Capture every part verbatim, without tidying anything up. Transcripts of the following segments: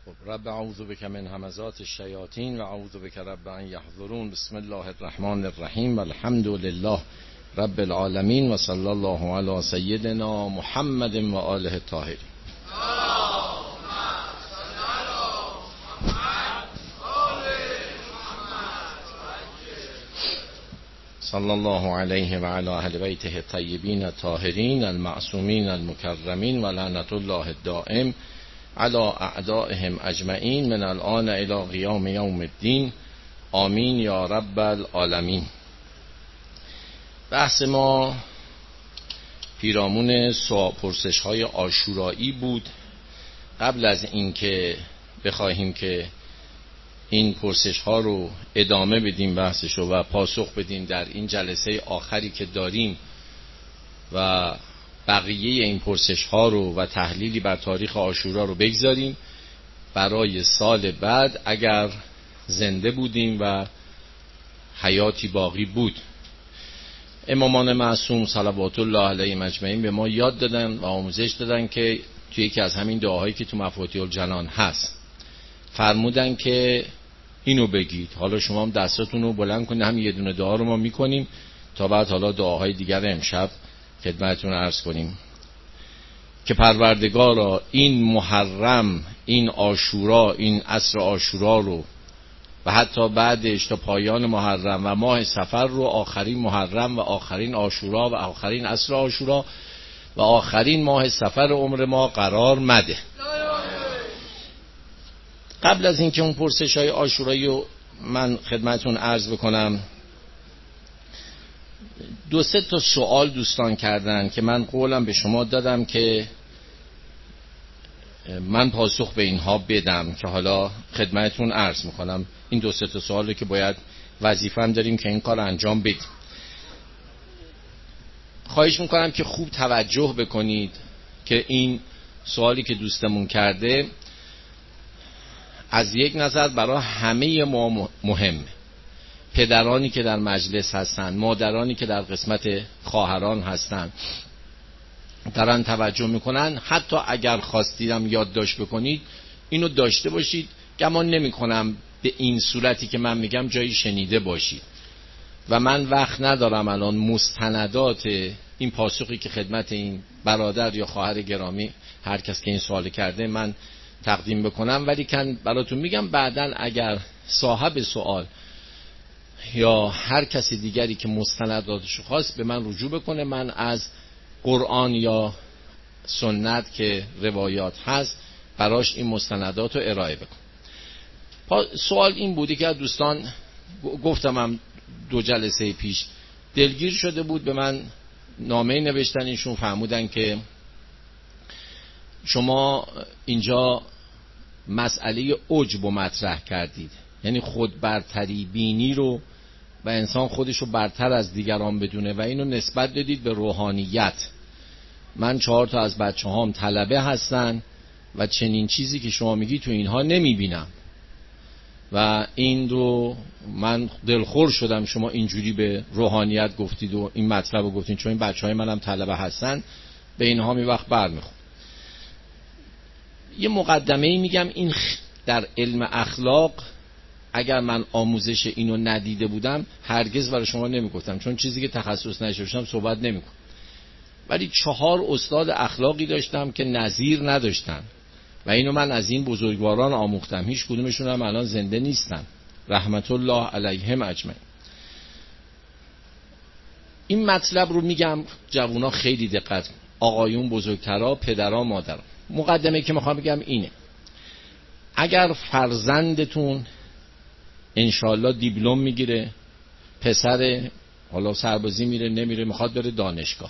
خب رب اعوذ بک من همزات الشیاطین و اعوذ بک رب ان یحضرون. بسم الله الرحمن الرحیم و الحمد لله رب العالمین و صلی الله علی سیدنا محمد و آله الطاهرین. صلی الله علیه و علی اهل بیته الطیبین الطاهرین المعصومین المکرمین و لعنت الله الدائم علی اعدائهم اجمعین من الان الی قیام یوم الدین. آمین یا رب العالمین. بحث ما پیرامون سوال پرسش های عاشورایی بود. قبل از اینکه بخواهیم که این پرسش ها رو ادامه بدیم بحثش رو و پاسخ بدیم در این جلسه آخری که داریم و بقیه این پرسش ها رو و تحلیلی بر تاریخ عاشورا رو بگذاریم برای سال بعد اگر زنده بودیم و حیاتی باقی بود. امامان معصوم صلوات الله علیهم اجمعین به ما یاد دادن و آموزش دادن که توی یکی از همین دعاهایی که تو مفاتیح الجنان هست فرمودن که اینو بگید. حالا شما هم دستاتون رو بلند کنید، هم یه دونه دعا رو ما میکنیم تا بعد حالا دعاهای دیگر امشب خدمتتون عرض کنیم که پروردگارا این محرم، این عاشورا، این عصر عاشورا رو و حتی بعدش تا پایان محرم و ماه صفر رو آخرین محرم و آخرین عاشورا و آخرین عصر عاشورا و آخرین ماه صفر عمر ما قرار مده. قبل از اینکه اون پرسش های عاشورایی رو من خدمتتون عرض بکنم، دو سه تا سوال دوستان کردن که من قولم به شما دادم که من پاسخ به اینها بدم که حالا خدمتتون عرض میکنم. این دو سه تا سوالی که باید وظیفه‌ام داریم که این کار انجام بدیم. خواهش میکنم که خوب توجه بکنید که این سوالی که دوستمون کرده از یک نظر برای همه ما مهمه. پدرانی که در مجلس هستن، مادرانی که در قسمت خواهران هستن دارن توجه میکنن، حتی اگر خواستیدم یادداشت بکنید اینو داشته باشید. گمان نمی کنم به این صورتی که من میگم جایی شنیده باشید و من وقت ندارم الان مستندات این پاسخی که خدمت این برادر یا خواهر گرامی هر کس که این سوال کرده من تقدیم بکنم، ولی کن براتون میگم بعداً اگر صاحب سوال یا هر کسی دیگری که مستنداتشو خواست به من رجوع بکنه، من از قرآن یا سنت که روایات هست براش این مستندات رو ارائه بکنم. سوال این بودی که دوستان گفتم هم دو جلسه پیش دلگیر شده بود، به من نامه نوشتن. ایشون فرمودن که شما اینجا مسئله عجب مطرح کردید، یعنی خود برتری بینی رو و انسان خودش رو برتر از دیگران بدونه و اینو نسبت دادید به روحانیت. من چهار تا از بچه هام طلبه هستن و چنین چیزی که شما میگی تو اینها نمیبینم و این رو من دلخور شدم شما اینجوری به روحانیت گفتید و این مطلب رو گفتید، چون این بچه های منم طلبه هستن به اینها می وقت بر میخون. یه مقدمه ای میگم، این در علم اخلاق اگر من آموزش اینو ندیده بودم هرگز برای شما نمیگفتم، چون چیزی که تخصص نشدم صحبت نمیکنم. ولی چهار استاد اخلاقی داشتم که نظیر نداشتن و اینو من از این بزرگواران آموختم. هیچ کدومشون هم الان زنده نیستن رحمت الله علیهم اجمعین. این مطلب رو میگم جوونا خیلی دقت، آقایون بزرگترا، پدرا، مادرا. مقدمه که میخوام بگم اینه، اگر فرزندتون انشالله دیپلم میگیره، پسر حالا سربازی میره نمیره میخواد بره دانشگاه،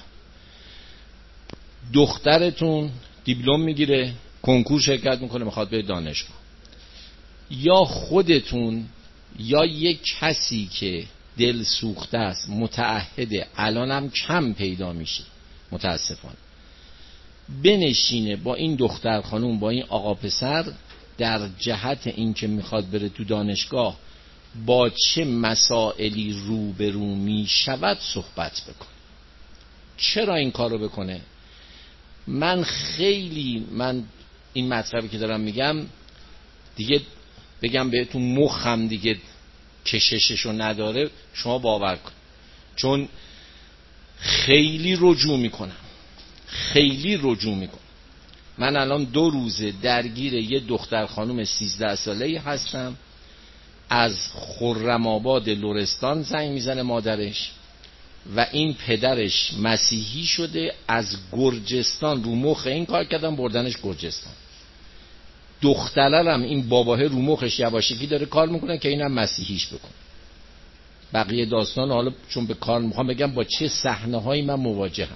دخترتون دیپلم میگیره کنکور شرکت میکنه میخواد بره دانشگاه، یا خودتون یا یک کسی که دل سوخته است متعهده، الانم کم پیدا میشه متاسفانه، بنشینه با این دختر خانوم با این آقا پسر در جهت این که میخواد بره تو دانشگاه با چه مسائلی روبرو میشود صحبت بکن. چرا این کارو بکنه؟ من خیلی من این مطلبی که دارم میگم دیگه بگم بهتون مخم دیگه کشششو نداره، شما باور کن. چون خیلی رجوع میکنم، خیلی رجوع میکنم. من الان دو روزه درگیر یه دختر خانم سیزده ساله‌ای هستم، از خرم‌آباد لرستان زنگ میزنه مادرش و این پدرش مسیحی شده، از گرجستان رو مخ این کار کردن بردنش گرجستان. دخترم این باباه رو مخش یواشکی داره کار میکنه که اینم مسیحیش بکن. بقیه داستان حالا چون به کار میخوام بگم با چه صحنه‌هایی من مواجهم.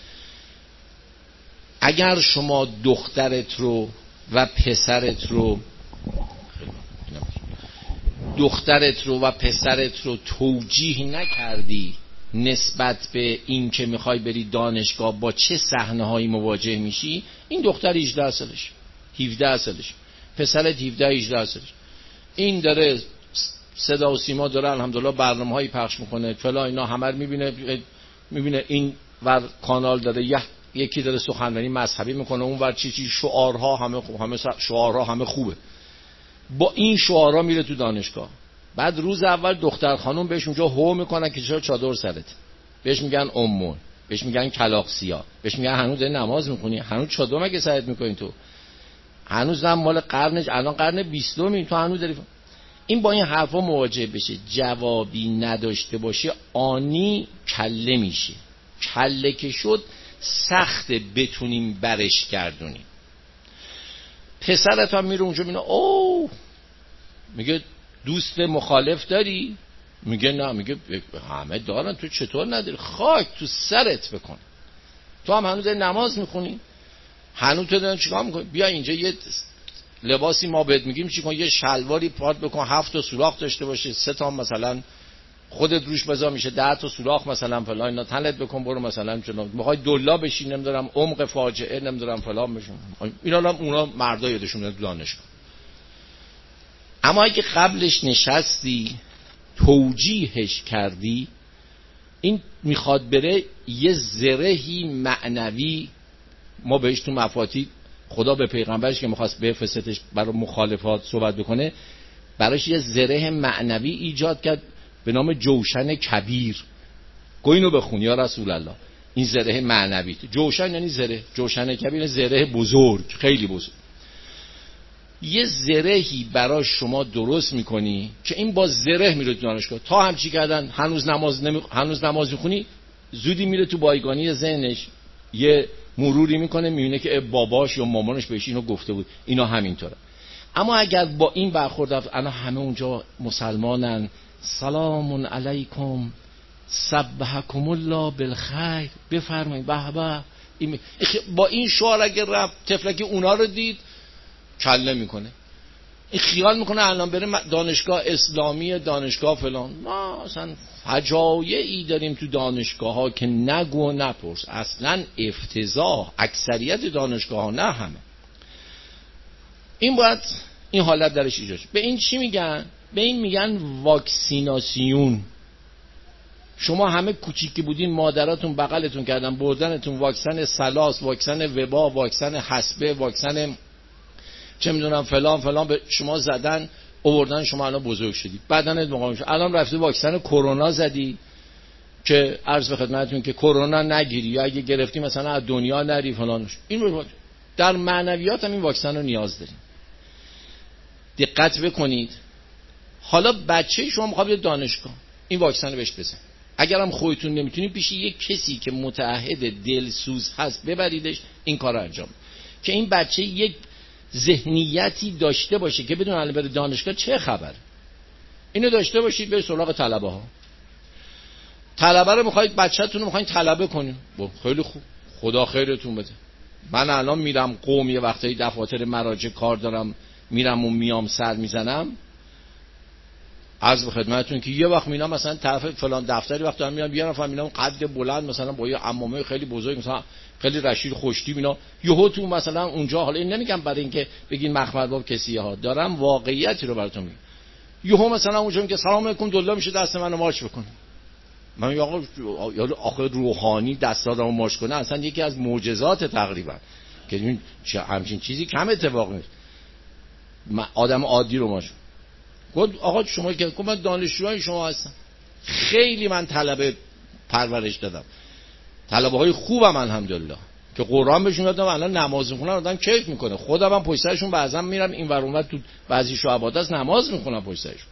اگر شما دخترت رو و پسرت رو دخترت رو و پسرت رو توجیه نکردی نسبت به این که میخوای بری دانشگاه با چه صحنه‌هایی مواجه میشی، این دختر هجده سالش، هفده سالش، پسرت هفده هجده سالش، این داره صدا و سیما داره الحمدلله برنامه‌هایی پخش میکنه فلا اینا همه رو میبینه میبینه این ور کانال داره یه یکی داره سخنرانی مذهبی میکنه، اون ور چی چی شعارها همه خوب، همه شعارها همه خوبه. با این شعارها میره تو دانشگاه. بعد روز اول دختر خانم بهش اونجا هو میکنن که چرا چادر سرت، بهش میگن امون، بهش میگن کلاغ سیاه، بهش میگن هنوز داری نماز میخونی، هنوز چادر مگه سرت میکنی تو، هنوز هم مال قرن الان قرن بیستم تو هنوز داری. این با این حرفا مواجه بشه جوابی نداشته باشه آنی کله میشه. کله که شد سخت بتونیم برش گردونیم. پسرت هم میره اونجا میگه اوه، میگه دوست مخالف داری؟ میگه نه. میگه همه دارن تو چطور نداری؟ خاک تو سرت بکن، تو هم هنوز نماز میخونی، هنوز تو داری چیکار میکنی؟ بیا اینجا یه لباسی ما بهت میگیم چیکار، یه شلواری پات بکن هفت تا سوراخ داشته باشه، سه تا مثلا خودت روش بذار میشه ده تا سوراخ مثلا فلان، اینا تنت بکن برو مثلا چون میخوای دلا بشی نمیدونم عمق فاجعه نمیدونم فلان بشون. اینا هم اونا مردا یادشون میاد دانشگاه. اما اگه قبلش نشستی توجیهش کردی، این میخواد بره یه زرهی معنوی، ما بهش تو مفاتیح خدا به پیغمبرش که میخواست بفرستش برای مخالفات صحبت بکنه، براش یه زره معنوی ایجاد کرد به نام جوشن کبیر. گو اینو بخون یا رسول الله. این زره معنوی، جوشن یعنی زره، جوشن کبیر زره بزرگ، خیلی بزرگ. یه زرهی برای شما درست میکنی که این با زره میره تو دانشگاه. تا هم چی کردن هنوز نماز نمی... هنوز نماز میخونی، زودی میره تو بایگانی ذهنش یه مروری میکنه میبینه که باباش یا مامانش بهش اینو گفته بود، اینا همینطوره. اما اگر با این برخورد رفت، انا همه اونجا مسلمانن، سلام علیکم سبحکم الله بالخیر، بفرمایید به به، با این شعار اگر رفت طفلکی اونا رو دید کله میکنه، این خیال میکنه الان بره دانشگاه اسلامی دانشگاه فلان. ما اصلا فجایعی داریم تو دانشگاه ها که نگو و نپرس، اصلا افتضاح. اکثریت دانشگاه ها، نه همه. این باید این حالت درش ایجاد شه. به این چی میگن؟ به این میگن واکسیناسیون. شما همه کوچیکی بودین مادراتون بغلتون کردن بردنتون واکسن سلاس، واکسن وبا، واکسن حصبه، واکسن چه میدونم فلان فلان به شما زدن آوردن، شما الان بزرگ شدی بدنت مقاوم شد، الان رفتی واکسن کرونا زدی که عرض به خدمتتون که کرونا نگیری یا اگه گرفتی مثلا از دنیا نری فلانش. این در معنویات هم این واکسن رو نیاز داریم. دقت بکنید. حالا بچه شما میخواد بیاد دانشگاه، این واکسن رو بهش بزن. اگرم خودتون نمیتونید پیش یک کسی که متعهد دلسوز هست ببریدش این کار رو انجام که این بچه یک ذهنیتی داشته باشه که بدون الان بره دانشگاه چه خبر. اینو داشته باشید به سراغ طلبه ها. طلبه رو میخواید بچه‌تون رو میخواید طلبه کنید، خیلی خوب، خدا خیرتون بده. من الان میرم قم یه وقتایی دفاتر مراجع کار دارم، میرم و میام سر میزنم، عرض به خدمتتون که یه وقت میرم مثلا طرف فلان دفتری وقت دارم میرم یه نفر میرم قد بلند مثلا با یه عمامه خیلی بزرگ مثلا خیلی رشید خوشتی اینا، یهو تو مثلا اونجا، حالا این نمیگم برای اینکه بگین مخمل باب کسی ها، دارم واقعیتی رو براتون میگم، یهو مثلا اونجا که سلام علیکم دلا میشه دست منو ماچ بکنه. من میگم آقا یارو آخه روحانی دست آدمو ماچ کنه اصلا یکی از معجزات تقریبا که این همچین چیزی کم اتفاق میفته. آدم عادی رو ماشون گفت آقا شما که گفت من دانشجوهای شما هستم، خیلی من طلبه پرورش دادم، طلبه های خوبم الحمدلله که قرآن بهشون دادم، الان نماز میخونن آدم کیف میکنه، خودم هم پشت سرشون بعضی میرم این ور اون ور تو بعضی شعبات است نماز میخونم پشت سرشون.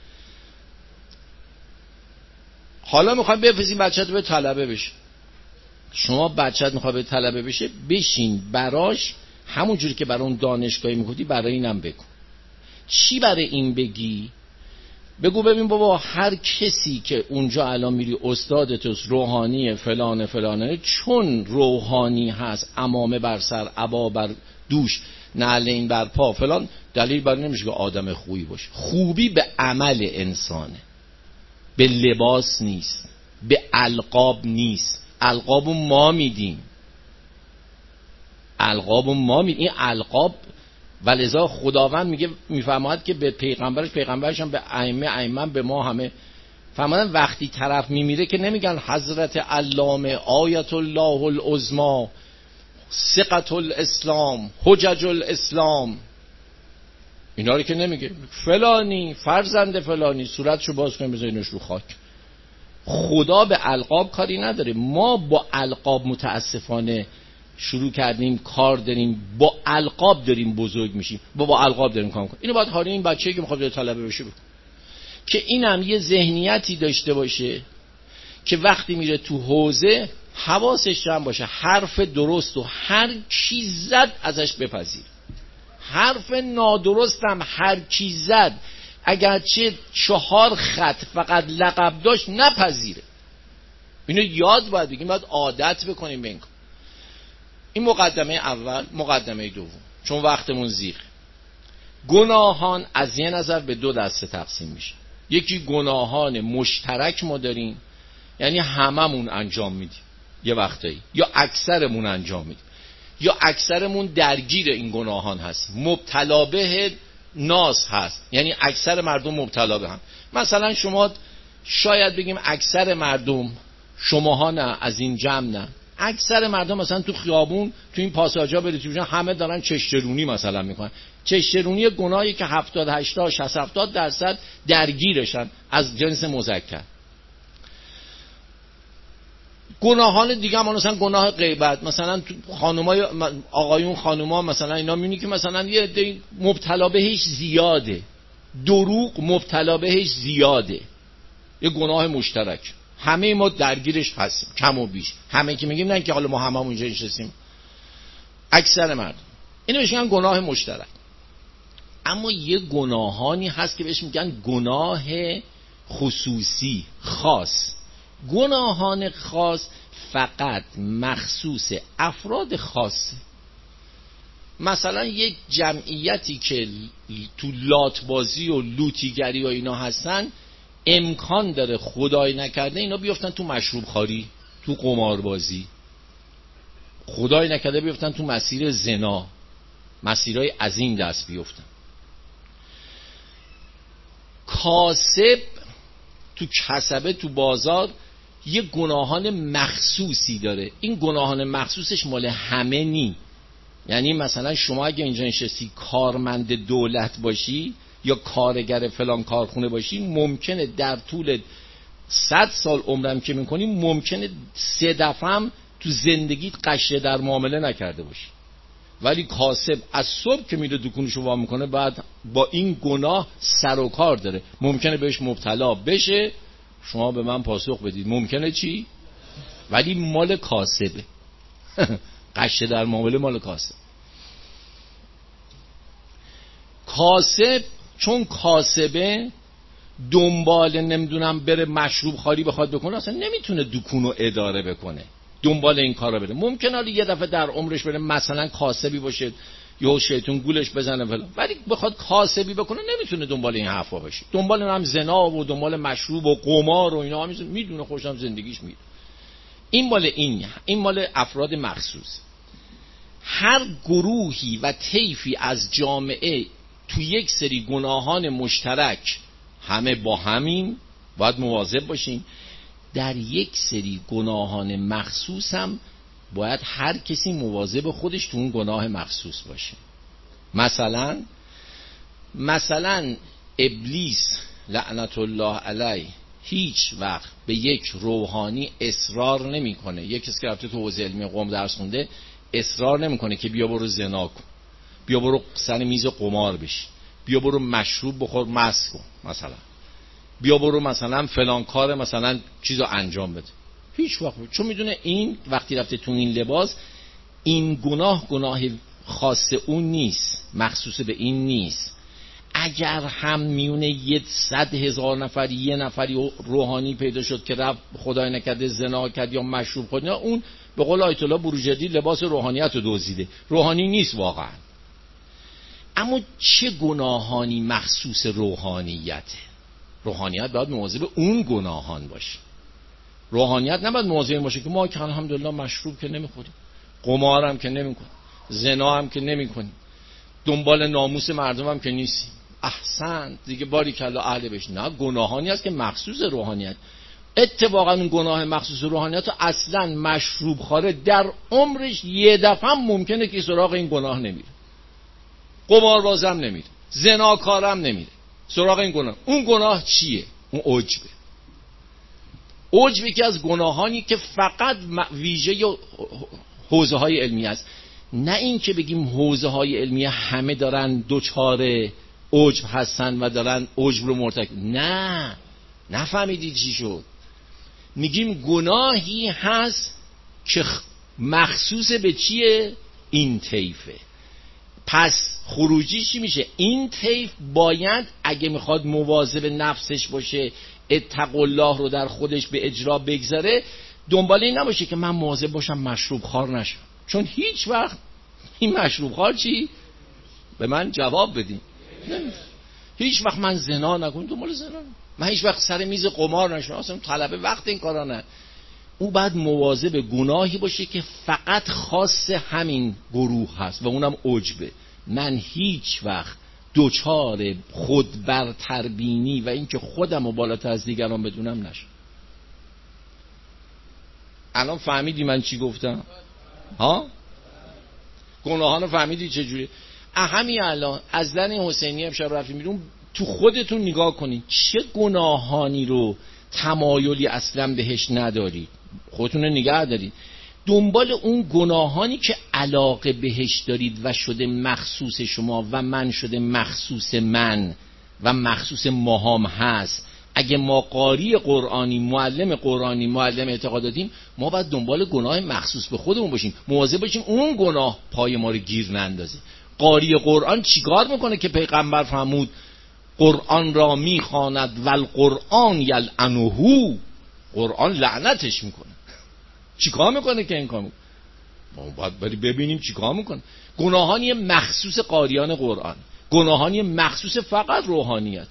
حالا میخوام بفرستین بچه‌ت به طلبه بشه، شما بچه‌ت میخواد به طلبه بشه، بشین براش همون جوری که برای اون دانشگاهی میگفتی برای اینم بگو. چی برای این بگی؟ بگو ببین بابا هر کسی که اونجا الان میری استادت روحانی فلان فلانه، چون روحانی هست، عمامه بر سر، عبا بر دوش، نعلین بر پا فلان، دلیل بر نمیشه که آدم خوبی باشه. خوبی به عمل انسانه، به لباس نیست، به القاب نیست. القابو ما میدیم، القابو ما میدیم. این القاب ولذا خداوند میگه میفرماید که به پیغمبرش، پیغمبرش هم به ائمه، ائمه به ما همه فرمودن وقتی طرف میمیره که نمیگن حضرت علامه، آیت الله العظما، ثقة الاسلام، حجج الاسلام، اینا رو که نمیگه. فلانی فرزند فلانی، صورتشو باز کنیم بذارینش رو خاک. خدا به القاب کاری نداره. ما با القاب متاسفانه شروع کردیم کار داریم، با القاب داریم بزرگ میشیم، با با القاب داریم کار کنیم. اینو باید حالی این بچه‌ای که میخواد طلبه بشه بکن. که اینم یه ذهنیتی داشته باشه که وقتی میره تو حوزه حواسش جمع باشه، حرف درست و هر کی زد ازش بپذیر، حرف نادرست هم هر کی زد اگرچه چهار خط فقط لقب داشت نپذیره. اینو یاد باید بگیم، باید عادت بکنیم به این. این مقدمه اول. مقدمه دوم، چون وقتمون زیغ، گناهان از یه نظر به دو دسته تقسیم میشه. یکی گناهان مشترک ما داریم، یعنی هممون انجام میدیم یه وقتایی، یا اکثرمون انجام میدیم، یا اکثرمون درگیر این گناهان هست، مبتلا به ناس هست، یعنی اکثر مردم مبتلا به هم. مثلا شما شاید بگیم اکثر مردم، شماها نه، از این جمع نه، اکثر مردم مثلا تو خیابون تو این پاساژا برید تو همه دارن چشترونی مثلا میکنن. چشترونی گناهی که هفتاد هشتاد شصت هفتاد درصد درگیرشن از جنس مذکر. گناهان دیگه هم مثلا گناه غیبت، مثلا تو خانمای آقایون خانوما مثلا اینا میبینی که مثلا یه عده مبتلا بهش زیاده، دروغ مبتلا بهش زیاده، یه گناه مشترک همه ما درگیرش هستیم کم و بیش. همه که میگیم نه که حالا ما همه اونجا نشستیم، اکثر مردم اینو بهش میگن گناه مشترک. اما یه گناهانی هست که بهش میگن گناه خصوصی، خاص. گناهان خاص فقط مخصوص افراد خاصه. مثلا یک جمعیتی که تو لاتبازی و لوتیگری و اینا هستن، امکان داره خدای نکرده اینا بیفتن تو مشروب خواری، تو قماربازی، خدای نکرده بیفتن تو مسیر زنا، مسیرهای از این دست بیفتن. کاسب تو کسبه تو بازار یه گناهان مخصوصی داره. این گناهان مخصوصش مال همه نی. یعنی مثلا شما اگه اینجا نشستی کارمند دولت باشی یا کارگر فلان کارخونه باشی، ممکنه در طول صد سال عمرم که میکنی ممکنه سه دفعه هم تو زندگیت قشه در معامله نکرده باشی. ولی کاسب از صبح که میره دکونشو وا میکنه بعد با این گناه سر و کار داره، ممکنه بهش مبتلا بشه. شما به من پاسخ بدید ممکنه چی؟ ولی مال کاسبه. قشه در معامله مال کاسب. کاسب چون کاسبه دنبال نمیدونم بره مشروب خواری بخواد بکنه، اصلا نمیتونه دکونو اداره بکنه، دنبال این کارا بره. ممکنه حالا یه دفعه در عمرش بره مثلا کاسبی باشه یا شیطون گولش بزنه فلان، ولی بخواد کاسبی بکنه نمیتونه دنبال این حرفا باشه، دنبال هم زنا و دنبال مشروب و قمار و اینا میدونه، خوشم زندگیش میره. این مال این این مال افراد مخصوص. هر گروهی و طیفی از جامعه تو یک سری گناهان مشترک همه با همین باید مواظب باشیم. در یک سری گناهان مخصوص هم باید هر کسی مواظب خودش تو اون گناه مخصوص باشه. مثلا مثلا ابلیس لعنت الله علیه هیچ وقت به یک روحانی اصرار نمیکنه. یک کسی که رفته تو حوزه علمی قم درس خونده اصرار نمیکنه که بیا برو زنا کن، بیا برو سر میز قمار بشی، بیا برو مشروب بخور مست کن، مثلا بیا برو مثلا فلان کار مثلا چیزو انجام بده. هیچ وقت، چون میدونه این وقتی رفته تو این لباس این گناه گناه خاص اون نیست، مخصوص به این نیست. اگر هم میونه یه صد هزار نفر یه نفری روحانی پیدا شد که رفت خدای نکرده زنا کرد یا مشروب خورد، اون به قول آیت الله بروجردی لباس روحانیت رو دزدیده، روحانی نیست واقعا. اما چه گناهانی مخصوص روحانیته؟ روحانیت باید مواظب اون گناهان باشه. روحانیت نباید مواظب این باشه که ما که الحمدلله مشروب که نمیخوریم، قمار هم که نمیکنیم، زنا هم که نمیکنیم، دنبال ناموس مردم هم که نیستیم، احسن دیگه باری کلا اهل بش. نه، گناهانی هست که مخصوص روحانیت. اتفاقا اون گناه مخصوص روحانیت اصلا مشروب خواره در عمرش یه دفعه هم ممکنه که سراغ این گناه نمیره، قماربازم نمیره، زناکارم نمیره سراغ این گناه. اون گناه چیه؟ اون عجبه. عجبی که از گناهانی که فقط ویژه حوزه های علمی است. نه این که بگیم حوزه های علمی همه دارن دوچار عجب هستن و دارن عجب رو مرتکب. نه، نفهمیدی چی شد. میگیم گناهی هست که مخصوص به چیه؟ این طیفه. پس خروجی چی میشه؟ این طیف باید اگه میخواد مواظب نفسش باشه، اتقوا الله رو در خودش به اجرا بگذاره، دنبال این نباشه که من مواظب باشم مشروب خوار نشم. چون هیچ وقت این مشروب خوار چی؟ به من جواب بدین. هیچ وقت من زنا نکنم، دنبال زنا نکنم. من هیچ وقت سر میز قمار نشم، اصلا طلبه وقت این کارا نه. او باید مواظب گناهی باشه که فقط خاص همین گروه هست و اونم عجبه. من هیچ وقت دوچار خود برتربینی و اینکه خودم رو بالاتر از دیگران بدونم نشم. الان فهمیدی من چی گفتم؟ ها؟ گناهانو فهمیدی چجوری؟ همین الان از زن حسینی امشب رفتیم بیرون، تو خودتون نگاه کنید چه گناهانی رو تمایلی اصلا بهش ندارید، خودتون رو نگه دارید، دنبال اون گناهانی که علاقه بهش دارید و شده مخصوص شما و من شده مخصوص من و مخصوص ماهام هست. اگه ما قاری قرآنی، معلم قرآنی، معلم اعتقاداتیم، ما باید دنبال گناه مخصوص به خودمون باشیم، مواظب باشیم اون گناه پای ما رو گیر نندازه. قاری قرآن چیکار میکنه که پیغمبر فرمود قرآن را میخواند و القرآن یلعنه، قرآن لعنتش میکنه. چیکار میکنه که این کار میکنه؟ ما باید بری ببینیم چیکار میکنه. گناهانی مخصوص قاریان قرآن، گناهانی مخصوص فقط روحانیت،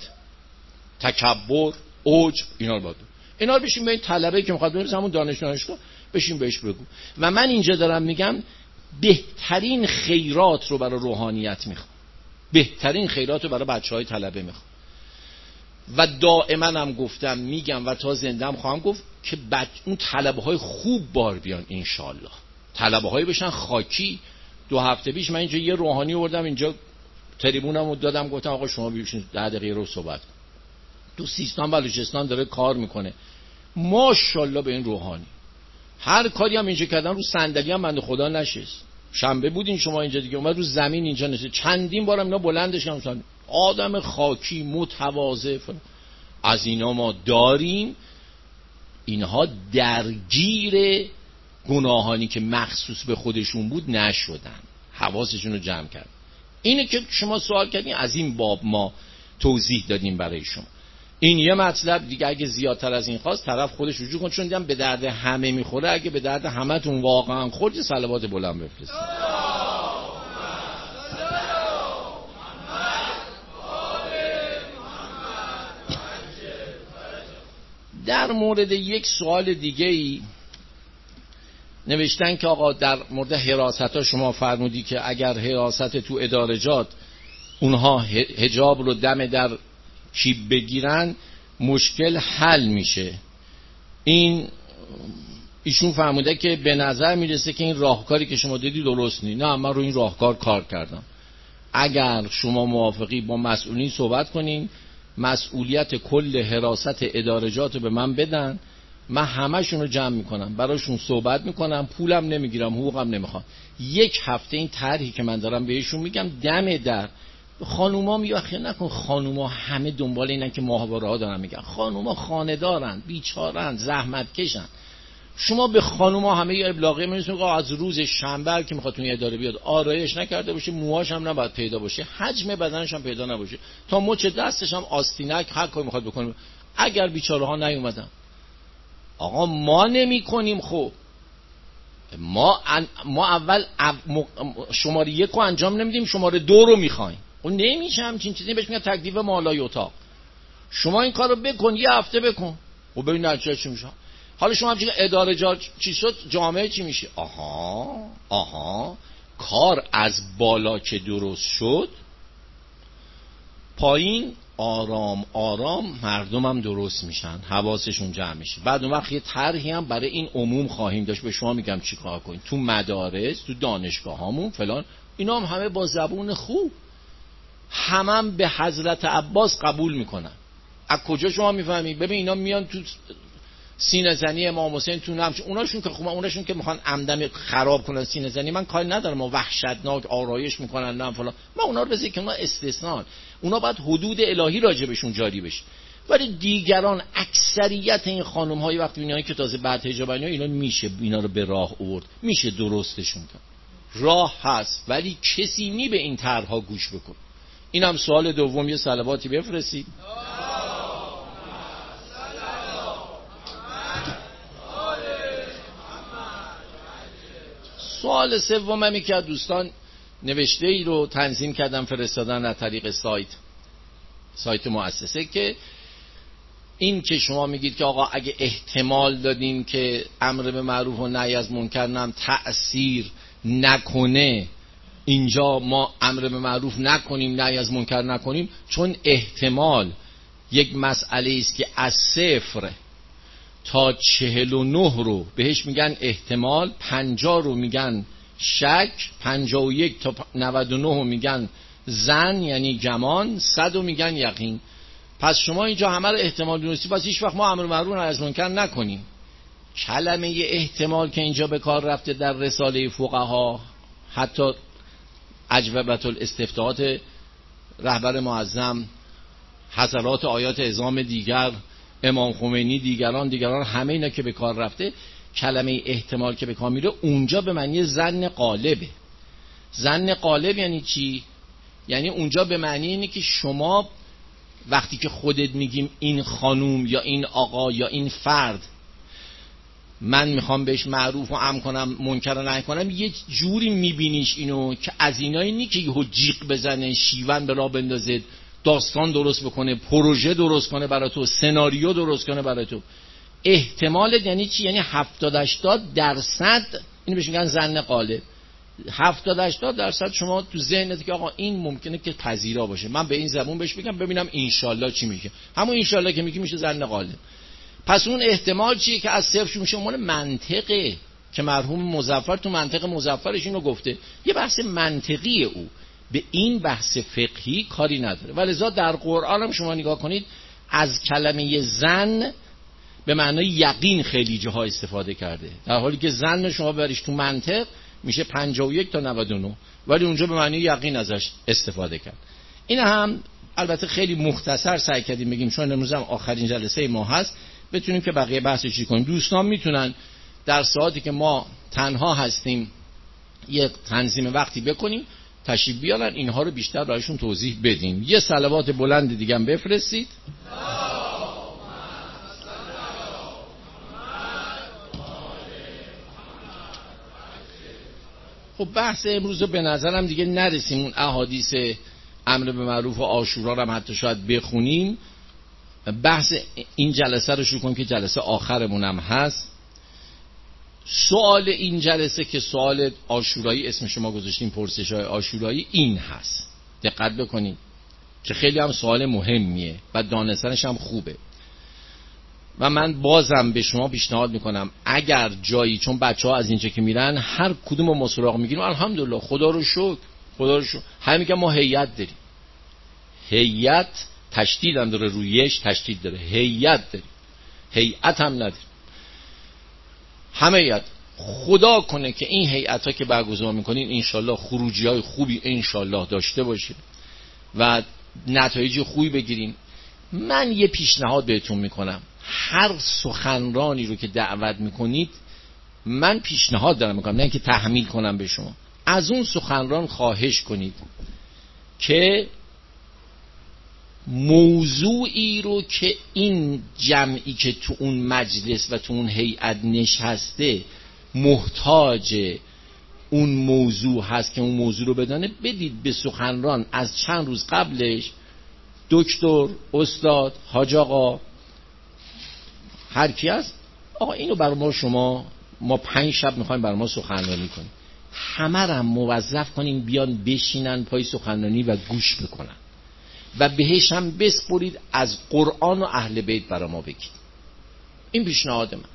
تکبر، عجب، اینا رو باید اینا رو بشین به این طلبه که میخواد بره همون دانش دانشگاه بشین بهش بگو. و من اینجا دارم میگم بهترین خیرات رو برای روحانیت میخوام، بهترین خیرات رو برای بچهای طلبه میخوام و دائما هم گفتم میگم و تا زندم خواهم گفت که بچ... اون طلبه های خوب بار بیان انشالله، طلبه های بشن خاکی. دو هفته پیش من اینجا یه روحانی آوردم اینجا، تریبونم رو دادم، گفتم آقا شما بیشین ده دقیقه رو صحبت کن. تو سیستان بلوچستان داره کار میکنه، ماشاءالله به این روحانی. هر کاری هم اینجا کردن رو صندلی هم بنده خدا نشست. شنبه بودین شما اینجا دیگه، اومد رو زمین اینجا نشست، چندین بارم اینا بلندش کردن. آدم خاکی متواضع. از اینا ما داریم. اینها درگیر گناهانی که مخصوص به خودشون بود نشدن، حواسشون رو جمع کرد. اینه که شما سوال کردین، از این باب ما توضیح دادیم برای شما. این یه مطلب دیگه، اگه زیادتر از این خواست طرف خودش رجوع کنه، چون دیدم به درد همه میخوره. اگه به درد همتون واقعا خورد یه صلوات بلند بفرستید. در مورد یک سوال دیگه ای نوشتن که آقا در مورد حراست ها شما فرمودی که اگر حراست تو ادارجات اونها حجاب رو دم در چیپ بگیرن مشکل حل میشه. این ایشون فرموده که به نظر میرسه که این راهکاری که شما دیدی درست نیست. نه، من رو این راهکار کار کردم. اگر شما موافقی با مسئولین صحبت کنین، مسئولیت کل حراست ادارجات رو به من بدن، من همشون رو جمع میکنم، براشون صحبت میکنم، پولم نمیگیرم، حقوقم نمیخوام. یک هفته این طرحی که من دارم بهشون میگم دم در. خانوما میگه آخه نکن، خانوما همه دنبال اینن که ماهواره ها دارن میگن، خانوما خانه دارن، بیچارن، زحمت کشن. شما به خانوما همه یه ابلاغی میرسون که از روز شنبه که میخواد تو این اداره بیاد آرایش نکرده باشه، موهاش هم نباید پیدا باشه، حجم بدنش هم پیدا نباشه، تا مچ دستش هم آستینک، هر کاری میخواد بکنه. اگر بیچاره ها نیومدن، آقا ما نمی کنیم. خب ما ما اول شماره یک رو انجام نمیدیم، شماره دو رو میخوایم. اون نمیشه همچین چیزی، بهش میگن تکلیف مالای اتاق. شما این کار رو بکن، یه هفته بکن و ببین نتیجه چی میشه. حالا شما همچین اداره جا چی شد، جامعه چی میشه؟ آها آها کار از بالا که درست شد، پایین آرام آرام مردم هم درست میشن، حواسشون جمع میشه. بعد اون وقت یه طرحی هم برای این عموم خواهیم داشت. به شما میگم چی کار کنید تو مدارس، تو دانشگاه هامون فلان، اینا هم همه با زبون خوب، همه هم به حضرت عباس قبول میکنن. از کجا شما میفهمید؟ ببین اینا میان تو سینه زنی امام حسین تو نمش، اوناشون که خب اوناشون که میخوان عمدن خراب کنن سینه زنی، من کاری ندارم، ما وحشتناک آرایش میکنن نه فلان، ما اونا رو بذاریم که ما استثناء، اونا باید حدود الهی راجبشون جاری بشه. ولی دیگران، اکثریت این خانم های وقتی اینایی که تازه بعد حجابن اینا میشه اینا رو به راه آورد، میشه درستشون کرد، راه هست، ولی کسی نی به این طرحها گوش بکن. اینم سوال دوم، یه صلواتی بفرستید. سوال سوم همی که دوستان نوشته ای رو تنظیم کردم فرستادن از طریق سایت سایت مؤسسه، که این که شما میگید که آقا اگه احتمال دادیم که امر به معروف و نهی از منکر هم تأثیر نکنه، اینجا ما امر به معروف نکنیم نهی از منکر نکنیم، چون احتمال یک مسئله است که از صفر تا چهل و نه رو بهش میگن احتمال، پنجاه رو میگن شک، پنجاه و یک تا نود و نه رو میگن زن یعنی گمان، صد رو میگن یقین. پس شما اینجا همه رو احتمال دونستی، پس هیچ وقت ما امر معروف نهی از منکر نکنیم. کلمه احتمال که اینجا به کار رفته در رساله فقها، حتی اجوبة الاستفتاءات رهبر معظم، حضرات آیات عظام دیگر، امام خمینی، دیگران دیگران همه اینا که به کار رفته، کلمه احتمال که به کار میره اونجا به معنی ظن غالبه. ظن غالب یعنی چی؟ یعنی اونجا به معنی اینه که شما وقتی که خودت میگیم این خانوم یا این آقا یا این فرد من میخوام بهش معروف و امر کنم منکر و نهی کنم، یه جوری میبینیش اینو که از اینایی نی که یهو جیغ بزنه، شیون به راه بندازه، داستان درست بکنه، پروژه درست کنه برای تو، سناریو درست کنه برای تو. احتمالت یعنی چی؟ یعنی هفتاد هشتاد درصد، اینو بهش میگن ظن غالب. هفتاد هشتاد درصد شما تو ذهنت که آقا این ممکنه که پذیرا باشه، من به این زبون بهش بگم ببینم انشالله چی میگه، همون انشالله که میگه میشه ظن غالب. پس اون احتمال چیه که از صفر میشه عنوان منطقه، که مرحوم مظفر تو منطق مظفرش اینو گفته، یه بحث منطقی، او به این بحث فقهی کاری نداره. ولذا در قرآن هم شما نگاه کنید از کلمه ظن به معنای یقین خیلی جاها استفاده کرده، در حالی که ظن شما ببریش تو منطق میشه پنجاه و یک تا نود و نه، ولی اونجا به معنی یقین ازش استفاده کرد. این هم البته خیلی مختصر سعی کردیم بگیم، چون امروز هم آخرین جلسه ما هست، بتونیم که بقیه بحثش کنیم. دوستان میتونن در ساعتی که ما تنها هستیم یه تنظیم وقتی بکنیم، تشریف بیارن اینها رو بیشتر برایشون توضیح بدیم. یه صلوات بلند دیگه هم بفرستید. خب بحث امروز رو به نظرم دیگه نرسیم، اون احادیث امر به معروف و عاشورا رو هم حتی شاید بخونیم. بحث این جلسه رو شروع کنیم که جلسه آخرمون هم هست. سوال این جلسه که سوال عاشورایی اسم شما گذاشتیم، پرسش‌های عاشورایی، این هست، دقت بکنید که خیلی هم سوال مهمیه و دانستنش هم خوبه. و من بازم به شما پیشنهاد میکنم اگر جایی، چون بچه ها از اینجا که میرن هر کدوم ما سراغ میگیریم الحمدلله خدا رو شکر، خدا رو شکر. همین که ما هیئت داریم، هیئت تشدید هم داره، رویش تشدید داره، هیئت داریم، هیئت هم نداریم، همه هیئت. خدا کنه که این هیئت ها که برگزار میکنین انشالله خروجی های خوبی انشالله داشته باشه و نتایج خوبی بگیرین. من یه پیشنهاد بهتون میکنم، هر سخنرانی رو که دعوت میکنید من پیشنهاد دارم میکنم، نه که تحمیل کنم به شما، از اون سخنران خواهش کنید که موضوعی رو که این جمعی که تو اون مجلس و تو اون هیئت نشسته محتاج اون موضوع هست که اون موضوع رو بدانه، بدید به سخنران از چند روز قبلش، دکتر، استاد، حاج آقا، هر کی هست، آقا اینو برای ما، شما ما پنج شب میخوایم برای ما سخنرانی کنیم، همه رو موظف کنیم بیان بشینن پای سخنرانی و گوش بکنن و بهش هم بسپرید از قرآن و اهل بیت برای ما بگید. این پیشنهاد من.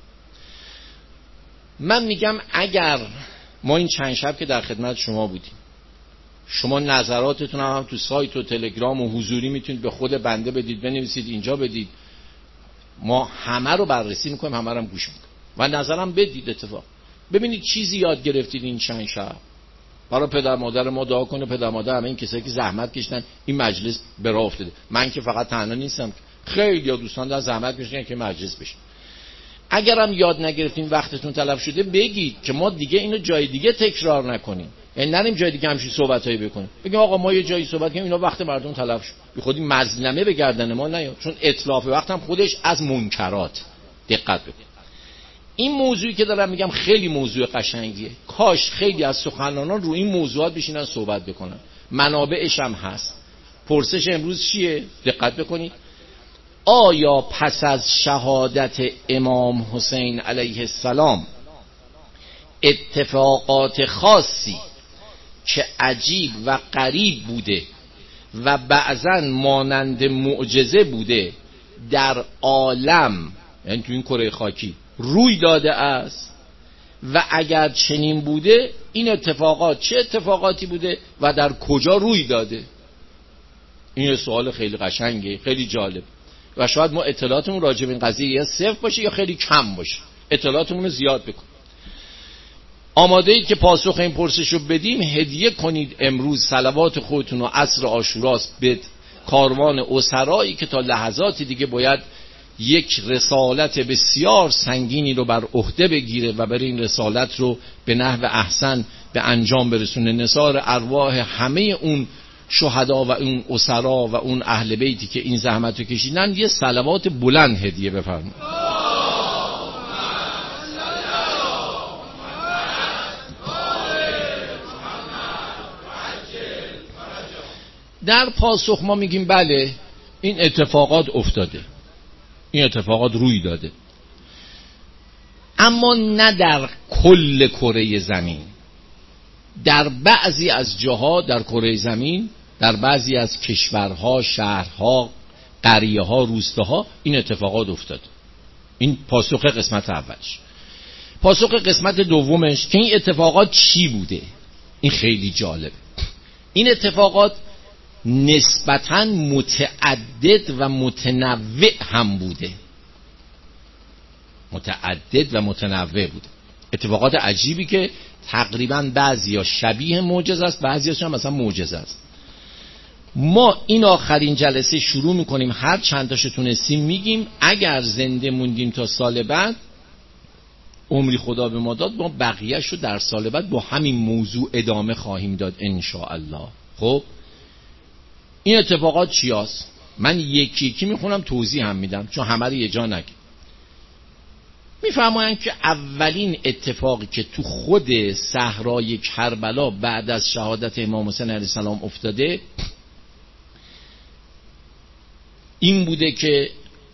من میگم اگر ما این چند شب که در خدمت شما بودیم، شما نظراتتون هم, هم تو سایت و تلگرام و حضوری میتونید به خود بنده بدید، بنویسید اینجا بدید، ما همه رو بررسی میکنیم، همه رو هم گوش میکنیم و نظرم بدید. اتفاق ببینید چیزی یاد گرفتید این چند شب، برای پدر مادر ما دعا کنه، پدر مادر همه این کسایی که زحمت کشیدن این مجلس به راه افتاده. من که فقط تنها نیستم، خیلی ها دوستان دارن زحمت کشیدن که مجلس بشه. اگرم یاد نگرفتین وقتتون تلف شده بگید که ما دیگه اینو جای دیگه تکرار نکنیم، یعنی نریم جای دیگه همچین صحبتایی بکنیم، بگیم آقا ما یه جایی صحبت کنیم اینا وقت مردم تلف شد، بی خودی مظلمه به گردن ما نیاد، چون اتلاف وقت هم خودش از منکرات. دقت بکنید این موضوعی که دارم میگم خیلی موضوع قشنگیه، کاش خیلی از سخنرانان رو این موضوعات بشینن صحبت بکنن، منابعش هم هست. پرسش امروز چیه؟ دقت بکنید. آیا پس از شهادت امام حسین علیه السلام اتفاقات خاصی که عجیب و غریب بوده و بعضاً مانند معجزه بوده در عالم، یعنی تو این کره خاکی روی داده است؟ و اگر چنین بوده این اتفاقات چه اتفاقاتی بوده و در کجا روی داده؟ این یه سوال خیلی قشنگه، خیلی جالب و شاید ما اطلاعاتمون راجع به این قضیه یا صفر باشه یا خیلی کم باشه، اطلاعاتمون رو زیاد بکنیم. آماده اید که پاسخ این پرسش رو بدیم؟ هدیه کنید امروز صلوات خودتون و عصر عاشوراست به کاروان اسرایی که تا لحظاتی دیگه باید یک رسالت بسیار سنگینی رو بر عهده بگیره و برای این رسالت رو به نحو احسن به انجام برسونه. نثار ارواح همه اون شهدا و اون اسرا و اون اهل بیتی که این زحمت رو کشیدن یه صلوات بلند هدیه بفرمایید. در پاسخ ما میگیم بله این اتفاقات افتاده، این اتفاقات روی داده، اما نه در کل کره زمین. در بعضی از جاها در کره زمین، در بعضی از کشورها، شهرها، قریه‌ها، روستاها این اتفاقات افتاده. این پاسخ قسمت اولش. پاسخ قسمت دومش که این اتفاقات چی بوده؟ این خیلی جالبه. این اتفاقات نسبتاً متعدد و متنوع هم بوده، متعدد و متنوع بوده. اتفاقات عجیبی که تقریباً بعضیا شبیه معجزه است، بعضیاش هم مثلا معجزه است. ما این آخرین جلسه شروع میکنیم، هر چند تاشو تونستیم میگیم، اگر زنده موندیم تا سال بعد، عمری خدا به ما داد، ما بقیه‌اش رو در سال بعد با همین موضوع ادامه خواهیم داد ان شاء الله. خب این اتفاقات چی هست؟ من یکی یکی میخونم توضیح هم میدم چون همه رو یه جا نگیم. میفرمایند که اولین اتفاقی که تو خود صحرای کربلا بعد از شهادت امام حسین علیه السلام افتاده این بوده که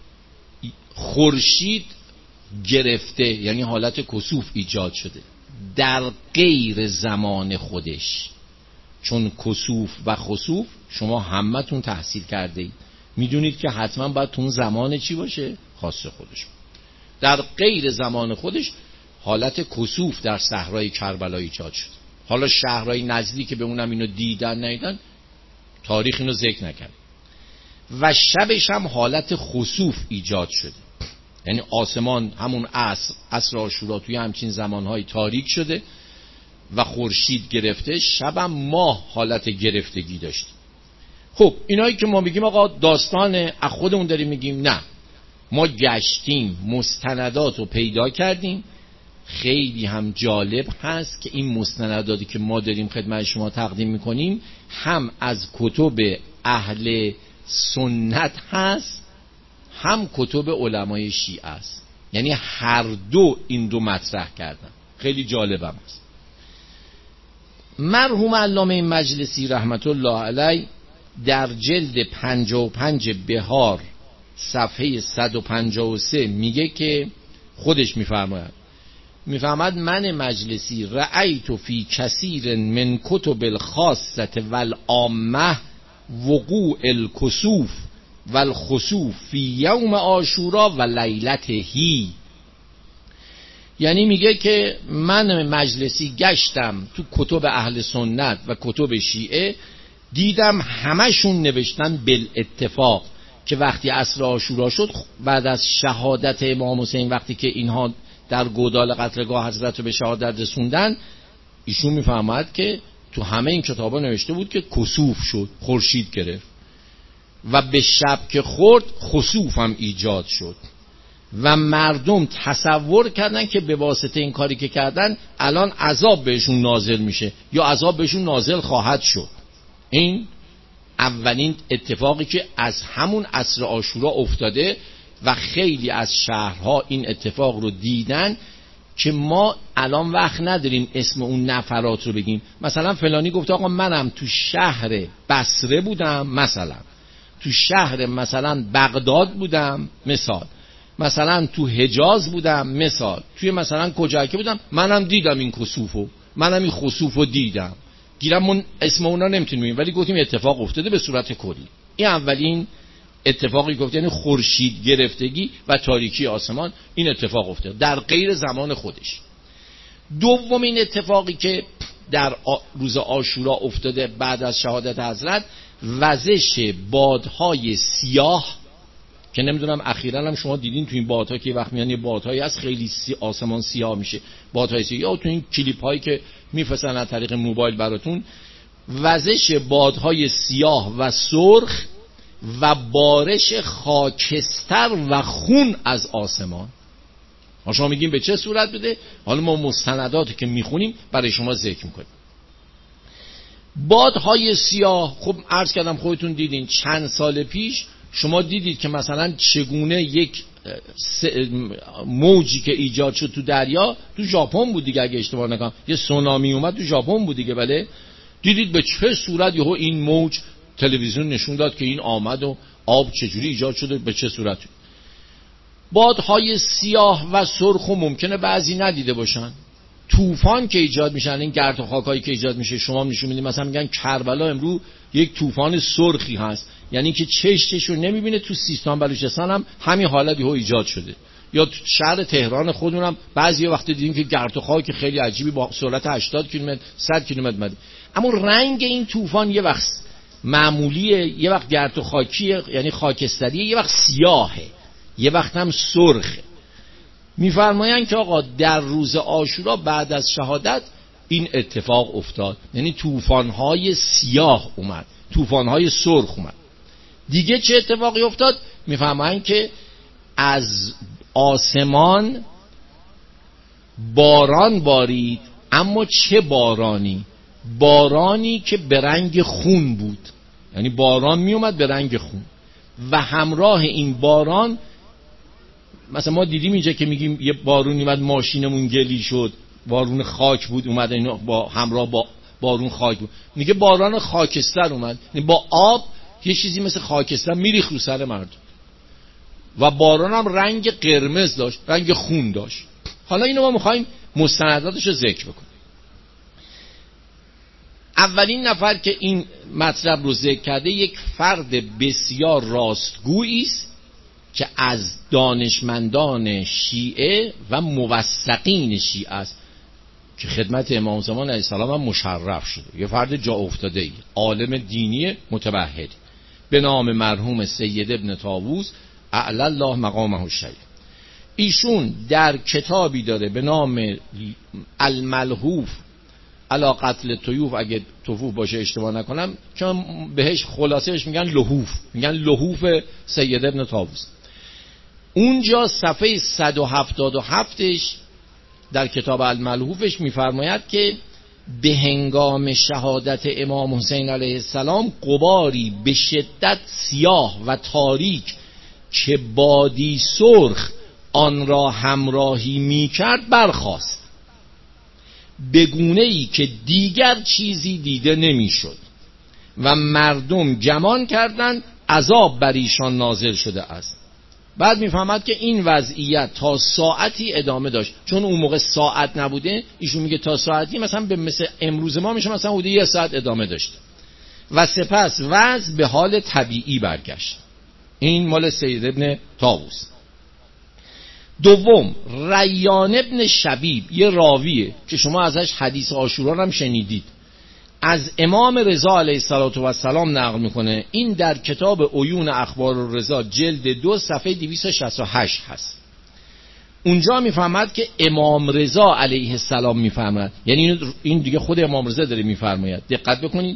خورشید گرفته، یعنی حالت کسوف ایجاد شده در غیر زمان خودش. چون کسوف و خسوف شما همتون تحصیل کرده اید، میدونید که حتما باید تو اون زمان چی باشه؟ خاص خودش. در غیر زمان خودش حالت کسوف در صحرای کربلا ایجاد شد. حالا شهرهای نزدیک که به اونم اینو دیدن نیدن تاریخ اینو ذکر نکرد. و شبش هم حالت خسوف ایجاد شده، یعنی آسمان همون عصر عصر عاشورا توی همچین زمانهای تاریک شده و خورشید گرفته، شبم ماه حالت گرفتگی داشت. خب اینایی که ما میگیم آقا داستان از خودمون داریم میگیم، نه، ما گشتیم مستندات رو پیدا کردیم. خیلی هم جالب هست که این مستنداتی که ما داریم خدمت شما تقدیم میکنیم هم از کتب اهل سنت هست هم کتب علمای شیعه است، یعنی هر دو این دو مطرح کردن. خیلی جالبم است. مرحوم علامه مجلسی رحمت الله علیه در جلد پنجاه و پنج بهار صفحه صد و پنجاه و سه میگه که خودش میفرماید میفرماید من مجلسی رأیت فی کثیر من کتب الخاصه والعامه وقوع الکسوف والخسوف فی یوم عاشورا و لیلتهی. یعنی میگه که من مجلسی گشتم تو کتب اهل سنت و کتب شیعه، دیدم همشون نوشتن بالاتفاق که وقتی عصر عاشورا شد بعد از شهادت امام حسین، وقتی که اینها در گودال قتلگاه حضرت رو به شهادت رسوندن، ایشون میفهمد که تو همه این کتابا نوشته بود که کسوف شد، خورشید گرفت و به شب که خورد خسوف هم ایجاد شد و مردم تصور کردن که به واسطه این کاری که کردن الان عذاب بهشون نازل میشه یا عذاب بهشون نازل خواهد شد. این اولین اتفاقی که از همون عصر عاشورا افتاده و خیلی از شهرها این اتفاق رو دیدن که ما الان وقت نداریم اسم اون نفرات رو بگیم. مثلا فلانی گفت آقا منم تو شهر بصره بودم، مثلا تو شهر مثلا بغداد بودم، مثال مثلا تو حجاز بودم، مثال توی مثلا کجا که بودم، منم دیدم این کسوفو، منم این خسوفو دیدم. گیرم من اسم اونا نمیتونیم بگیم ولی گفتیم اتفاق افتاده به صورت کلی. این اولین اتفاقی گفت، یعنی خورشید گرفتگی و تاریکی آسمان، این اتفاق افتاده در غیر زمان خودش. دومین اتفاقی که در روز عاشورا افتاده بعد از شهادت حضرت، وزش بادهای سیاه که نمیدونم اخیراً هم شما دیدین تو این بادها که وقت میان یه بادهایی از خیلی سی آسمان سیاه میشه، بادهای سیاه، یا تو این کلیپ هایی که میفرستن از طریق موبایل براتون، وزش بادهای سیاه و سرخ و بارش خاکستر و خون از آسمان. ما شما میگیم به چه صورت بده؟ حالا ما مستنداتی که میخونیم برای شما ذکر میکنیم. بادهای سیاه، خب عرض کردم خودتون دیدین چند سال پیش شما دیدید که مثلا چگونه یک موجی که ایجاد شد تو دریا، تو ژاپن بود دیگه اگه اشتباه نکنم، یه سونامی اومد تو ژاپن بود دیگه، بله دیدید به چه صورت یهو این موج تلویزیون نشون داد که این آمد و آب چجوری ایجاد شده به چه صورت. بادهای سیاه و سرخ و ممکنه بعضی ندیده باشن. طوفان که ایجاد میشن، این گرد و خاکایی که ایجاد میشه، شما نشون میدید مثلا میگن کربلا امروز یک طوفان سرخی هست، یعنی که چشش رو نمیبینه. تو سیستان بلوچستان هم همین حالت یهو ایجاد شده، یا تو شهر تهران خودمونم بعضی وقت دیدیم که گرد و خاک خیلی عجیبی با سرعت هشتاد کیلومتر صد کیلومتر میاد. اما رنگ این طوفان یه وقت معمولیه، یه وقت گرد و خاکیه یعنی خاکستریه، یه وقت سیاهه، یه وقت هم سرخه. میفرمایند که آقا در روز عاشورا بعد از شهادت این اتفاق افتاد، یعنی طوفان‌های سیاه اومد، طوفان‌های سرخ اومد. دیگه چه اتفاقی افتاد؟ میفرمایند که از آسمان باران بارید، اما چه بارانی؟ بارانی که به رنگ خون بود، یعنی باران میومد به رنگ خون و همراه این باران، مثلا ما دیدیم اینجا که میگیم یه بارون اومد ماشینمون گلی شد، بارون خاک بود اومد، اینو با همراه با بارون خاک بود، میگه باران خاکستر اومد، یعنی با آب یه چیزی مثل خاکستر میریخت رو سر مردم و باران هم رنگ قرمز داشت، رنگ خون داشت. حالا اینو ما میخوایم مستنداتش رو ذکر بکنیم. اولین نفر که این مطلب رو ذکر کرده یک فرد بسیار راستگویی است که از دانشمندان شیعه و موثقین شیعه است. که خدمت امام زمان علیه السلام هم مشرف شده، یه فرد جا افتاده ای، عالم دینی متبهر به نام مرحوم سید ابن طاووس اعلی الله مقامه الشریف. ایشون در کتابی داره به نام الملحوف علی قتل طیوف، اگه طفوف باشه اشتباه نکنم، چون بهش خلاصهش میگن لحوف، میگن لحوف سید ابن طاووس. اونجا صفحه صد و هفتاد و هفتش در کتاب الملحوفش میفرماید که به هنگام شهادت امام حسین علیه السلام غباری به شدت سیاه و تاریک که بادی سرخ آن را همراهی میکرد برخاست، به گونه‌ای که دیگر چیزی دیده نمیشد و مردم گمان کردند عذاب بر ایشان نازل شده است. بعد میفهمد که این وضعیت تا ساعتی ادامه داشت، چون اون موقع ساعت نبوده، ایشون میگه تا ساعتی، مثلا به مثل امروز ما میشه مثلا حدود یه ساعت ادامه داشت و سپس وضع به حال طبیعی برگشت. این مال سید ابن طاووس. دوم، ریان ابن شبیب یه راویه که شما ازش حدیث عاشورا هم شنیدید، از امام رضا علیه السلام نقل میکنه. این در کتاب عیون اخبار الرضا جلد دو صفحه دویست و شصت و هشت هست. اونجا میفهمد که امام رضا علیه السلام میفهمد، یعنی این دیگه خود امام رضا داره میفرماید، دقت بکنید.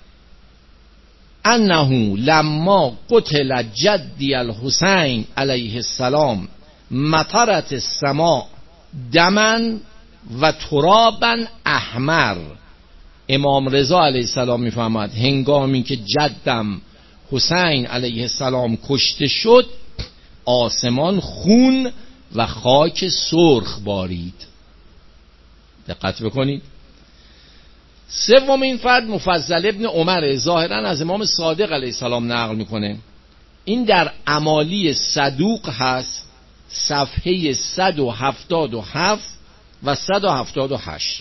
انه لما قتل جدی الحسین علیه السلام مطرت السماء دمن و ترابا احمر. امام رضا علیه السلام میفهمد هنگامی که جدم حسین علیه السلام کشته شد، آسمان خون و خاک سرخ بارید. دقت بکنید. سوم این فرد مفضل ابن عمر، ظاهرا از امام صادق علیه السلام نقل میکنه. این در اعمالی صدوق هست، صفحه صد و هفتاد و هفت و صد و هفتاد و هشت،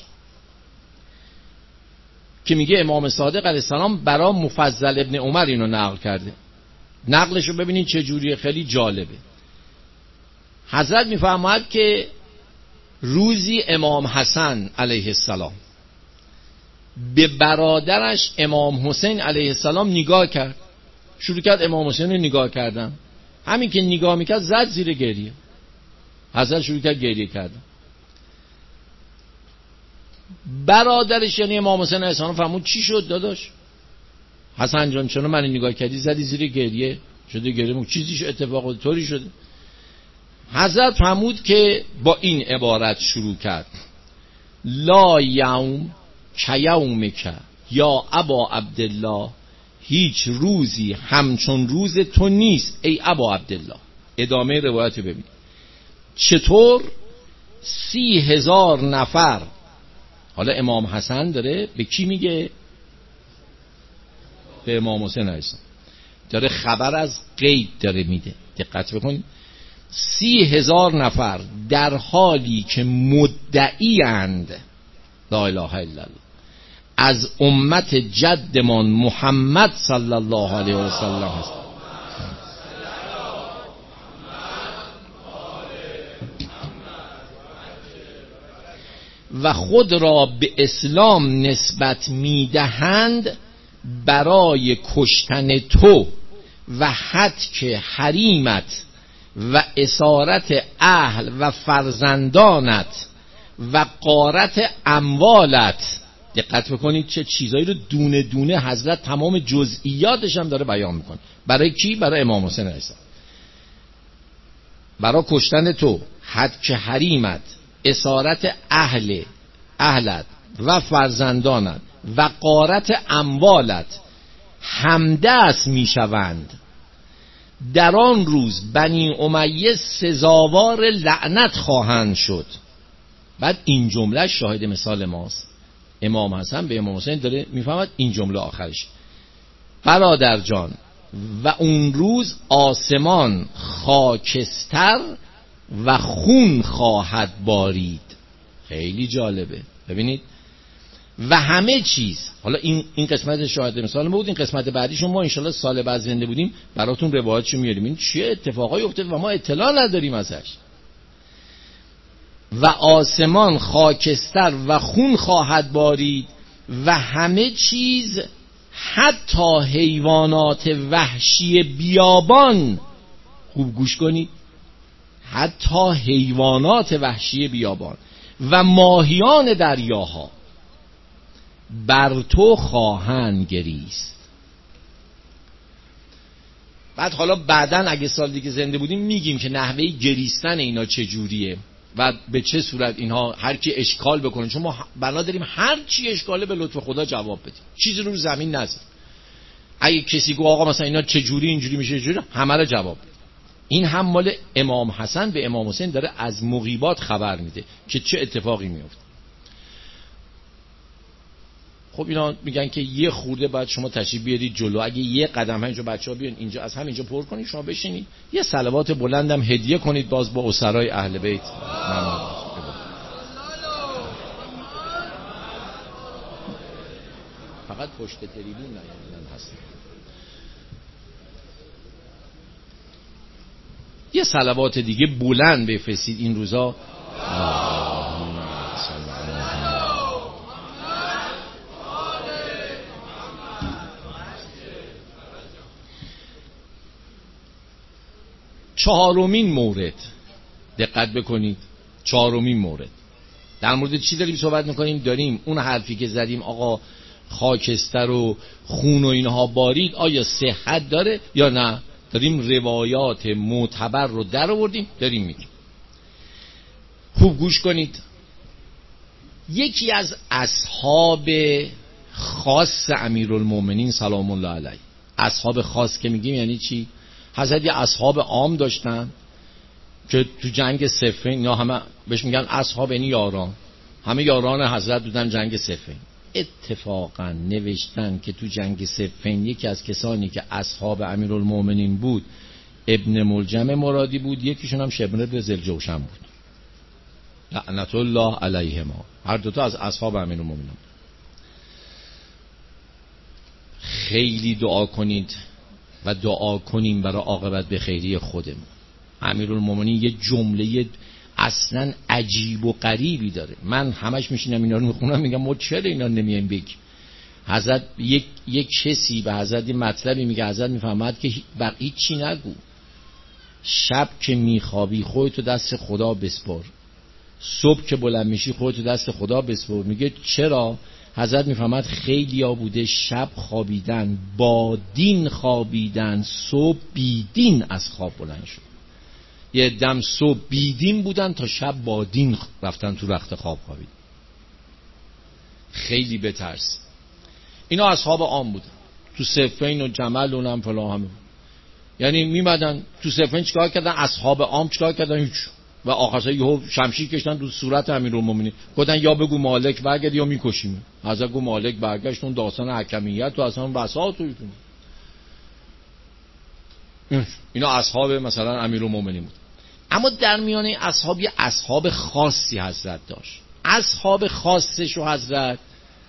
که میگه امام صادق علیه السلام برای مفضل ابن عمر اینو نقل کرده. نقلشو ببینید چه جوریه، خیلی جالبه. حضرت میفرماید که روزی امام حسن علیه السلام به برادرش امام حسین علیه السلام نگاه کرد، شروع کرد امام حسین رو نگاه کردن. همین که نگاه میکرد زد زیر گریه. حضرت شروع کرد گریه کردن. برادرش یعنی امام حسین علیه السلام فرمود چی شد داداش؟ حسن جان چرا من نگاه کردی زدی زیر گریه؟ شده گریه چیزیش اتفاق طوری شده؟ حضرت فرمود که با این عبارت شروع کرد: لا یوم کیومک یا ابا عبدالله، هیچ روزی همچون روز تو نیست ای ابا عبدالله. ادامه روایت ببین. چطور؟ سی هزار نفر، حالا امام حسن داره به کی میگه؟ به امام حسین علیه السلام، داره خبر از غیب داره میده. دقت بکنید. سی هزار نفر در حالی که مدعی اند لا اله الا الله از امت جدمان محمد صلی الله علیه و سلم هست، و خود را به اسلام نسبت میدهند برای کشتن تو و حتک حریمت و اسارت اهل و فرزندانت و غارت اموالت. دقت بکنید چه چیزایی رو دونه دونه حضرت تمام جزئیاتش هم داره بیان میکنه. برای کی؟ برای امام حسین علیه السلام. برای کشتن تو، حتک حریمت، اسارت اهل اهلت و فرزندانت و غارت اموالت همدست میشوند. در آن روز بنی امیه سزاوار لعنت خواهند شد. بعد این جمله شاهد مثال ماست. امام حسن به امام حسین داره میفهمد این جمله آخرش: برادر جان، و اون روز آسمان خاکستر و خون خواهد بارید. خیلی جالبه. ببینید و همه چیز، حالا این این قسمت شاهد مثال ما بود. این قسمت بعدیشون ما انشالله سال بعد زنده بودیم براتون روایتشو میاریم. این چه اتفاقایی افتاد و ما اطلاع نداریم ازش. و آسمان خاکستر و خون خواهد بارید و همه چیز حتی حیوانات وحشی بیابان، خوب گوش کنید، حتی حیوانات وحشی بیابان و ماهیان دریاها بر تو خواهند گریست. بعد حالا بعدن اگه سال دیگه زنده بودیم میگیم که نحوه گریستن اینا چجوریه و به چه صورت اینها هر کی اشکال بکنه، چون ما بنا داریم هر چی اشکاله به لطف خدا جواب بدیم، چیزی رو زمین نذاریم. اگه کسی گفت آقا مثلا اینا چجوری اینجوری میشه چجوری، همه رو جواب بدیم. این هم مال امام حسن به امام حسین داره از مغیبات خبر میده که چه اتفاقی میفته. خب اینا میگن که یه خورده بعد شما تشریف بیارید جلو، اگه یه قدم اینجا بچه‌ها بیان اینجا از همینجا پر کنید، شما بشینید یه صلوات بلندم هدیه کنید باز با اسرای اهل بیت. فقط پشت تریبون نیومدن هست. یه صلوات دیگه بلند بفرستید این روزا. چهارمین مورد دقت بکنید، چهارمین مورد در مورد چی داریم صحبت میکنیم؟ داریم اون حرفی که زدیم آقا خاکستر و خون و اینها بارید آیا صحت داره یا نه، داریم روایات معتبر رو در آوردیم داریم میگیم. خوب گوش کنید. یکی از اصحاب خاص امیرالمومنین سلام الله علیه، اصحاب خاص که میگیم یعنی چی؟ حضرت یه اصحاب عام داشتن که تو جنگ صفین اینا همه بهش میگن اصحاب، یعنی یاران، همه یاران حضرت بودن جنگ صفین. اتفاقا نوشتن که تو جنگ صفین یکی از کسانی که اصحاب امیرالمومنین بود ابن ملجم مرادی بود، یکیشون هم شبر بن ذوالجوشن بود لعنت الله علیهما، هر دوتا از اصحاب امیرالمومنین. خیلی دعا کنید و دعا کنیم برای عاقبت به خیری خودمون. امیرالمومنین یه جمله اصلا عجیب و غریبی داره، من همش میشینم اینا رو میخونم میگم ما چرا اینا نمیایم بگیم. حضرت یک یک کسی به حضرت این مطلبی میگه، حضرت میفهمد که بقیه چی نگو، شب که میخوابی خودتو دست خدا بسپار، صبح که بلند میشی خودتو دست خدا بسپار. میگه چرا؟ حضرت میفهمد خیلی ها بوده شب خوابیدن با دین خوابیدن، صبح بیدین از خواب بلند شد. یه دم صبح بیدین بودن تا شب با دین رفتن تو رخت خواب خوابید. خیلی بترس. اینا اصحاب عام بودن تو صفین و جمل و نم فلا همه، یعنی میمدن تو صفین چیکار کردن؟ اصحاب عام چیکار کردن؟ هیچ. و آخرش یهو شمشیر کشتن تو صورت امیرالمومنین، گفتن یا بگو مالک برگرد یا میکشیم. حضرت گفت مالک برگشت، اون داستان حکمیت و اصلا بساط و اینا اصحاب مثلا امیرالمومنین بود. اما در میانه اصحاب یه اصحاب خاصی حضرت داشت. اصحاب خاصش و حضرت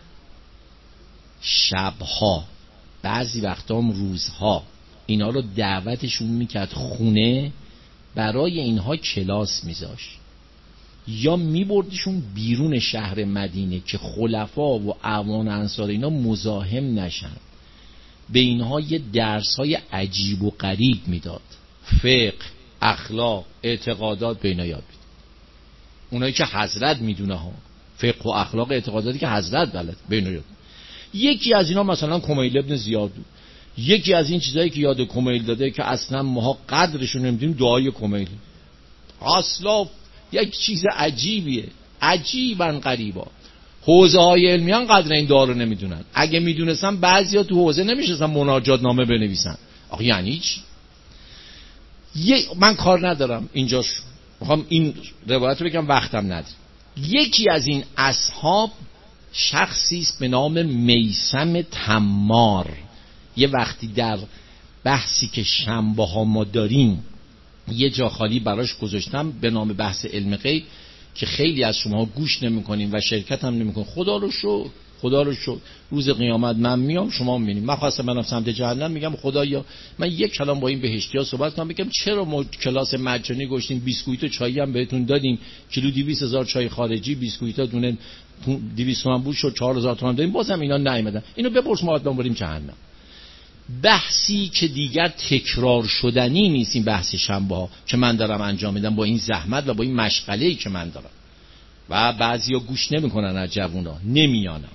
شبها، بعضی وقتا هم روزها، اینا رو دعوتشون میکرد خونه، برای اینها کلاس میذاشت یا میبردشون بیرون شهر مدینه که خلفا و اعوان انصار اینا مزاحم نشن. به اینها یه درس‌های عجیب و غریب میداد، فقه، اخلاق، اعتقادات به اینا یاد میداد. اونایی که حضرت میدونه ها، فقه و اخلاق اعتقاداتی که حضرت بلد به اینا یاد. یکی از اینا مثلا کمیل ابن زیاد بود. یکی از این چیزایی که یاد کمیل داده که اصلا ما قدرشون نمیدونیم دعای کمیل. اصلا یک چیز عجیبیه، عجیبا غریبا. حوزه های علمی هم قدر این دعا رو نمیدونن. اگه میدونستن بعضیا تو حوزه نمیشستن مناجات نامه بنویسن. آخه یعنی چی؟ یه من کار ندارم اینجاش، میخوام این روایت رو بگم وقتم ندارم. یکی از این اصحاب شخصی است به نام میثم تمار. یه وقتی در بحثی که شنبه ها ما داریم یه جا خالی براش گذاشتم به نام بحث علم غیب که خیلی از شما گوش نمی‌کنین و شرکت هم نمی‌کنین. خدا رو شکر خدا رو شکر روز قیامت من میام شما میبینید. من خواستم منم سمت جهنم میگم خدایا من یک کلام با این بهشتی‌ها صحبت کنم بگم چرا ما کلاس مجانی گشتیم بیسکویت و چایی هم بهتون دادیم کیلو دویست هزار چای خارجی بیسکویت‌ها دونه دویست تومن بود شد چهار هزار تومن دادیم بازم اینا نیومدن. اینو بپرس ما آدم بریم جهنم. بحثی که دیگر تکرار شدنی نیست این بحث شنبه‌ها که من دارم انجام میدم با این زحمت و با این مشغله‌ای که من دارم و بعضیا گوش نمیکنن از جوونا نمیانم.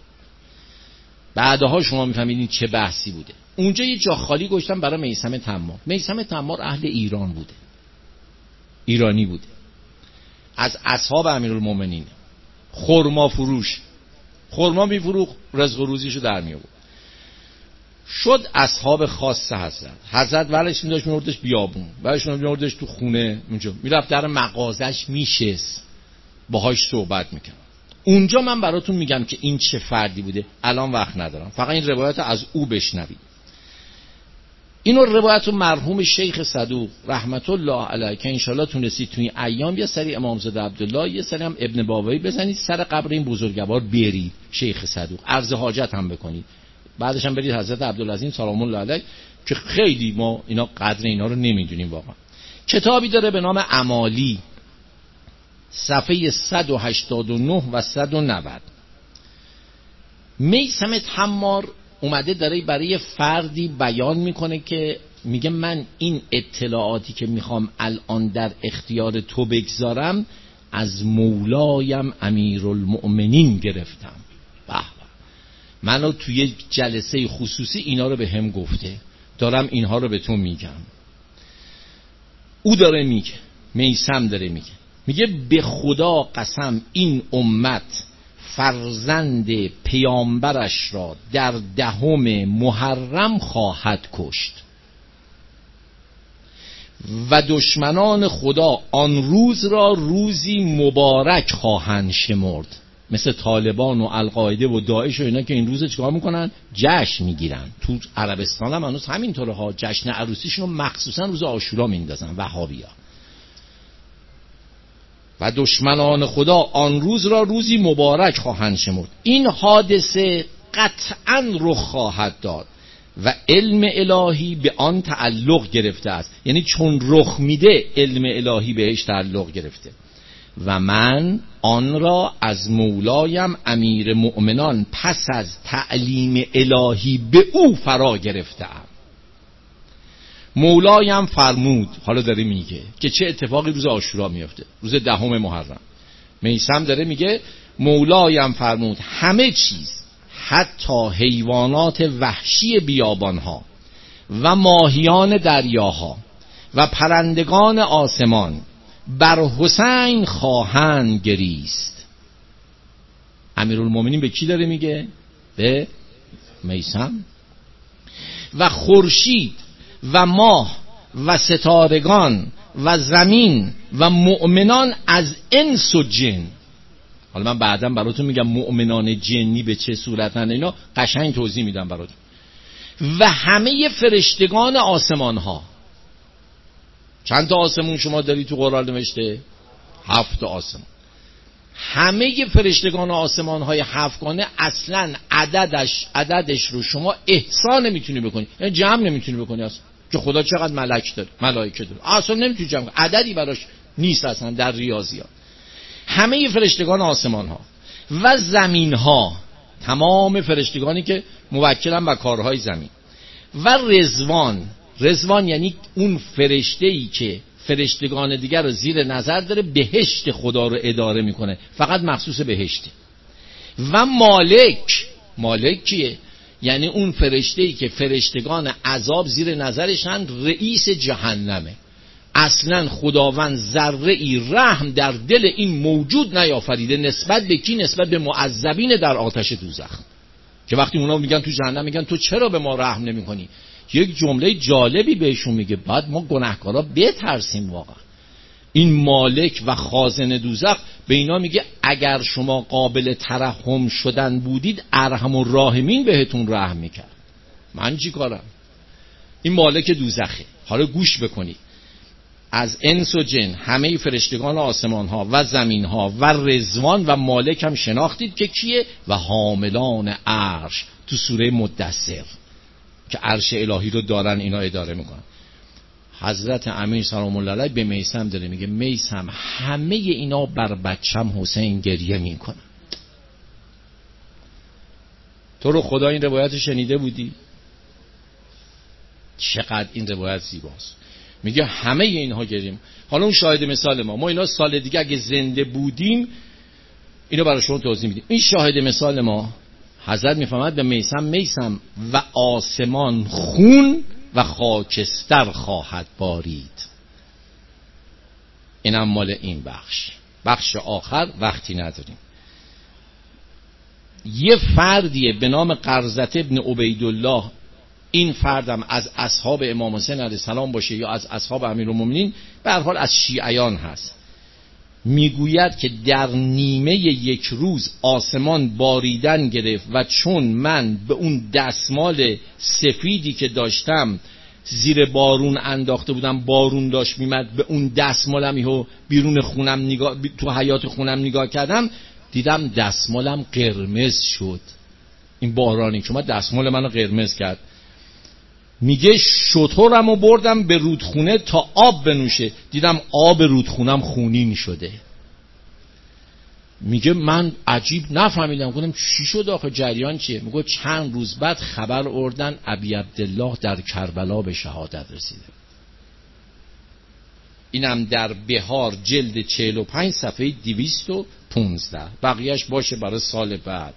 بعدها شما میفهمید چه بحثی بوده. اونجا یه جا خالی گذاشتم برای میثم تمار. میثم تمار اهل ایران بوده، ایرانی بوده، از اصحاب امیرالمومنین، خرما فروش، خرما میفروخت رزق و روزیشو در می آورد. شد اصحاب خاص حضرت. حضرت ولش می‌داشت میوردش بیابون، ولش میوردش تو خونه، اونجا میرفت در مغازش میشست باهاش صحبت میکنم. اونجا من براتون میگم که این چه فردی بوده. الان وقت ندارم، فقط این روایت از او بشنوید. اینو روایت مرحوم شیخ صدوق رحمت الله علیه که انشالله تونستید توی این ایام یه سری امامزاده عبدالله یه سری هم ابن بابایی بزنید سر قبر این بزرگوار برید شیخ صدوق عرض حاجت هم بکنید، بعدش هم برید حضرت عبدالعظیم سلام الله علیه که خیلی ما اینا قدر اینا رو نمیدونیم واقعا. کتابی داره به نام امالی صفحه صد و هشتاد و نه و صد و نود. میثم تمار اومده داره برای فردی بیان میکنه که میگه من این اطلاعاتی که میخوام الان در اختیار تو بگذارم از مولایم امیرالمؤمنین گرفتم. به به، منو توی جلسه خصوصی اینا رو به هم گفته، دارم اینها رو به تو میگم. او داره میگه، میثم داره میگه، میگه به خدا قسم این امت فرزند پیامبرش را در دهم محرم خواهد کشت و دشمنان خدا آن روز را روزی مبارک خواهند شمرد. مثل طالبان و القاعده و داعش و اینا که این روز چیکار میکنن؟ جشن میگیرن. تو عربستان هم هنوز همینطوره ها، جشن عروسیشون رو مخصوصا روز عاشورا میندازن وهابیا. و دشمنان خدا آن روز را روزی مبارک خواهند شمرد. این حادثه قطعا رخ خواهد داد و علم الهی به آن تعلق گرفته است. یعنی چون رخ میده علم الهی بهش تعلق گرفته و من آن را از مولایم امیر مؤمنان پس از تعلیم الهی به او فرا گرفتم. مولایم فرمود، حالا داره میگه که چه اتفاقی روز عاشورا میفته، روز دهم محرم. میثم داره میگه مولایم فرمود همه چیز حتی حیوانات وحشی بیابانها و ماهیان دریاها و پرندگان آسمان بر حسین خواهند گریست. امیرالمومنین به کی داره میگه؟ به میثم. و خورشید و ماه و ستارگان و زمین و مؤمنان از انس و جن. حالا من بعداً براتون میگم مؤمنان جنی به چه صورتن، اینا قشنگ توضیح میدم براتون. و همه فرشتگان آسمان ها. چند تا آسمون شما داری تو قرآن نوشته؟ هفت آسمون. همه فرشتگان آسمان های هفتگانه اصلا عددش عددش رو شما احسان نمیتونی بکنی، یعنی جمع نمیتونی بکنی اصلا، که خدا چقدر ملک داره، ملائکه داره، اصلا نمیتونی جمع کنی، عددی براش نیست اصلا در ریاضیات. همه فرشتگان آسمان ها و زمین ها، تمام فرشتگانی که موکلن به کارهای زمین، و رضوان. رضوان یعنی اون فرشته‌ای که فرشتگان دیگر رو زیر نظر داره، بهشت خدا رو اداره میکنه، فقط مخصوص بهشته. و مالک. مالک کیه؟ یعنی اون فرشته‌ای که فرشتگان عذاب زیر نظرشن، رئیس جهنمه. اصلا خداوند ذره‌ای رحم در دل این موجود نیافریده. نسبت به کی؟ نسبت به معذبین در آتش دوزخ، که وقتی اونا میگن تو جهنم میگن تو چرا به ما رحم نمی‌کنی، یک جمله جالبی بهشون میگه بعد ما گناهکارا بترسیم. واقعا این مالک و خازن دوزخ به اینا میگه اگر شما قابل ترحم شدن بودید ارحم الراحمین بهتون رحم میکرد. من چی کارم؟ این مالک دوزخه. حالا گوش بکنید. از انس و جن همه فرشتگان آسمان ها و زمین ها و رضوان و مالک هم شناختید که کیه و حاملان عرش تو سوره مدثر که عرش الهی رو دارن اینا اداره میکنن. حضرت امیر سلام الله علیه به میثم داره میگه میثم همه اینا بر بچم حسین گریه میکنن. تو رو خدا این روایت شنیده بودی؟ چقدر این روایت زیباست. میگه همه اینها گریم. حالا اون شاهد مثال ما ما اینا سال دیگه اگه زنده بودیم اینو برای شما توضیح میدیم. این شاهد مثال ما حضرت میفهمد به میثم میثم و آسمان خون و خاکستر خواهد بارید. اینم مال این بخش. بخش آخر وقتی نداریم. یه فردیه به نام قرظة ابن عبیدالله، این فردم از اصحاب امام حسین علیه السلام باشه یا از اصحاب امیرالمومنین، به هر حال از شیعیان هست، میگوید که در نیمه یک روز آسمان باریدن گرفت و چون من به اون دستمال سفیدی که داشتم زیر بارون انداخته بودم، بارون داشت میمد، به اون دستمالم یهو بیرون خونم نگاه، تو حیاط خونم نگاه کردم دیدم دستمالم قرمز شد. این بارانی که اومد دستمال منو قرمز کرد. میگه شترمو بردم به رودخونه تا آب بنوشه، دیدم آب رودخونم خونین شده. میگه من عجیب نفهمیدم، گفتم چی شد آخه، جریان چیه؟ میگه چند روز بعد خبر آوردن ابی عبدالله در کربلا به شهادت رسیده. اینم در بهار جلد چهل و پنج صفحه دویست و پونزده. بقیهش باشه برای سال بعد.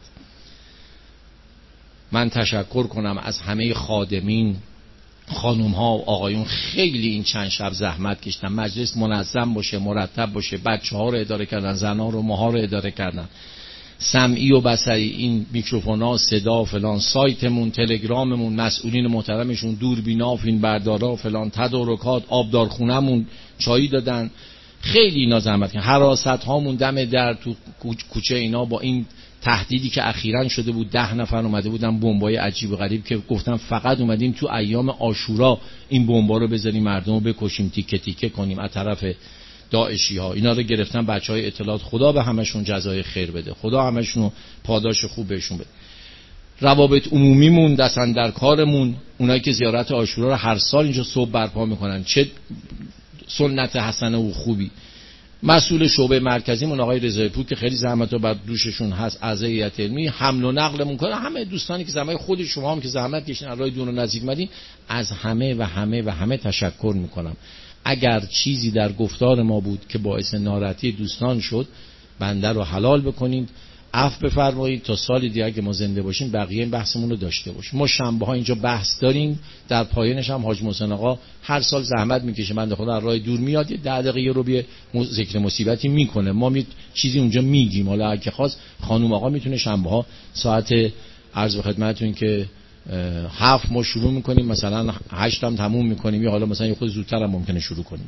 من تشکر کنم از همه خادمین، خانوم ها و آقایون، خیلی این چند شب زحمت کشیدن. مجلس منظم باشه، مرتب باشه، بچه ها رو اداره کردن، زن ها رو، ماها رو اداره کردن، سمعی و بصری، این میکروفون ها، صدا فلان، سایتمون، تلگراممون، مسئولین محترمشون، دوربینا، فیلم بردارا فلان، تدارکات، آبدارخونمون چایی دادن، خیلی اینا زحمت کردن. حراست هامون دم در تو کوچه اینا با این تهدیدی که اخیراً شده بود، ده نفر اومده بودن بمبای عجیب و غریب که گفتن فقط اومدیم تو ایام عاشورا این بمبا رو بزنیم مردم رو بکشیم، تیکه تیکه کنیم از طرف داعشی ها. اینا رو گرفتن بچهای اطلاعات. خدا به همشون جزای خیر بده، خدا همشون پاداش خوب بهشون بده. روابط عمومیمون دستن در کارمون، اونایی که زیارت عاشورا رو هر سال اینجا صبح برپا میکنن، چه سنت حسنه و خوبی. مسئول شعبه مرکزیمون آقای رضایی پور که خیلی زحمت رو بر دوششون هست، اعضای هیئت علمی، حمل و نقلمون کنه، همه دوستانی که زحمت، خود شما هم که زحمت کشین از راه دور و نزدیک اومدین، از همه و همه و همه تشکر میکنم. اگر چیزی در گفتار ما بود که باعث ناراحتی دوستان شد، بنده رو حلال بکنید، عفو بفرمایید. تا سال دیگه اگه ما زنده باشیم بقیه این بحثمون رو داشته باشیم. ما شنبه ها اینجا بحث داریم، در پایانش هم حاج محسن آقا هر سال زحمت میکشه، بنده خدا از راه دور میاد، یه ده دقیقه رو به ذکر مصیبتی میکنه، ما می چیزی اونجا میگیم. حالا اگه خواست خانم آقا میتونه شنبه ها ساعت عرض به خدمتتون که هفت ما شروع میکنیم، مثلا هشت هم تموم میکنیم، یا حالا مثلا یه خود زودتر هم ممکنه شروع کنیم.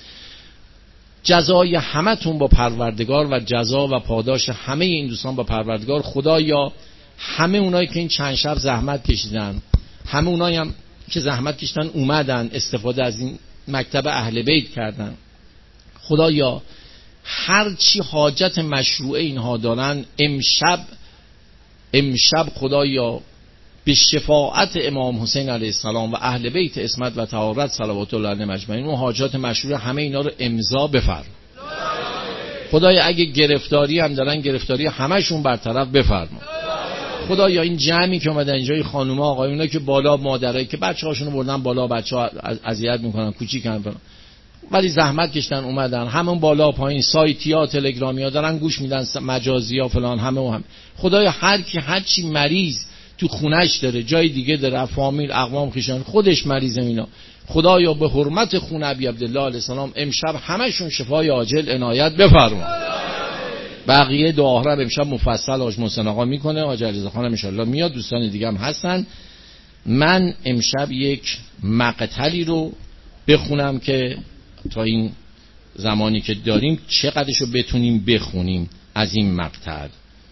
جزای همتون با پروردگار و جزا و پاداش همه این دوستان با پروردگار. خدایا همه اونایی که این چند شب زحمت کشیدن، همه اونایی هم که زحمت کشیدن اومدن استفاده از این مکتب اهل بیت کردن، خدایا هر چی حاجت مشروعه اینها دارن امشب امشب خدایا به شفاعت امام حسین علیه السلام و اهل بیت عصمت و طهارت صلوات الله علیهم اجمعین و حاجات مشروع همه اینا رو امضا بفرما. خدایا اگه گرفتاری هم دارن گرفتاری همشون برطرف بفرما. خدایا این جمعی که اومدن اینجا، خانوما آقایونا که بالا، مادرایی که بچه‌هاشون رو بردن بالا، بچه‌ها اذیت میکنن، کوچیکن ولی زحمت کشتن اومدن، همون بالا پایین، سایتیا، تلگرامیا دارن گوش میدن، مجازیا فلان، همه و هم. خدایا هر کی هر چی مریض تو خونش داره، جای دیگه داره، فامیل، اقوام، خویشان، خودش مریضه اینا، خدایا به حرمت خون ابی عبدالله علیه السلام امشب همشون شفای عاجل عنایت بفرما. بقیه دعاها رو امشب مفصل حاج محسن آقا میکنه، حاج علیرضا خانم ان شاء الله میاد، دوستان دیگه هم هستن. من امشب یک مقطعی رو بخونم که تا این زمانی که داریم چقدرشو بتونیم بخونیم از این مقطع.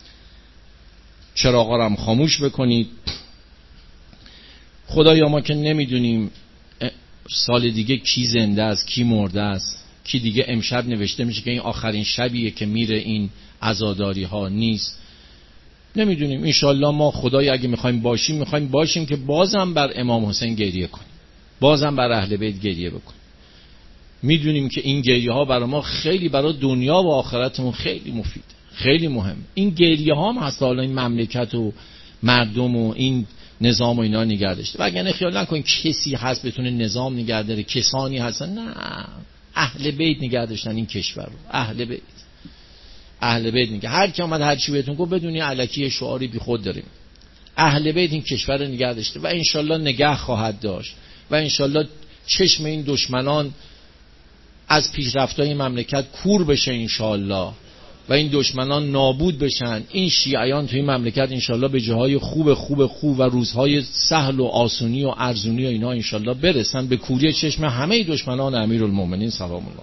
چراغا رو هم خاموش بکنید. خدایا ما که نمیدونیم سال دیگه کی زنده است کی مرده است، کی دیگه امشب نوشته میشه که این آخرین شبیه که میره این عزاداری ها نیست، نمیدونیم. انشالله ما خدای اگه میخوایم باشیم میخوایم باشیم که بازم بر امام حسین گریه کنیم، بازم بر اهل بیت گریه بکنیم. میدونیم که این گریه ها برای ما خیلی، برای دنیا و آخرتمون خیلی مفید، خیلی مهم. این گریه ها هم هست حالا این مملکت و مردم و این نظام و اینا نگه داشته. وگرنه خیال نکن کسی هست بتونه نظام نگه داره، کسانی هستن، نه، اهل بیت نگه داشتن این کشور رو. اهل بیت اهل بیت نگه، هر کی اومد هر چی بهتون گفت بدونی الکی شعاری بی خود داریم. اهل بیت این کشور رو نگه داشته و انشالله نگه خواهد داشت و انشالله چشم این دشمنان از پیشرفت‌های مملکت کور بشه انشالله و این دشمنان نابود بشن. این شیعیان توی مملکت انشالله به جاهای خوب خوب خوب و روزهای سهل و آسونی و ارزونی و اینا انشالله برسن به کوری چشم همه دشمنان امیرالمومنین سلام الله.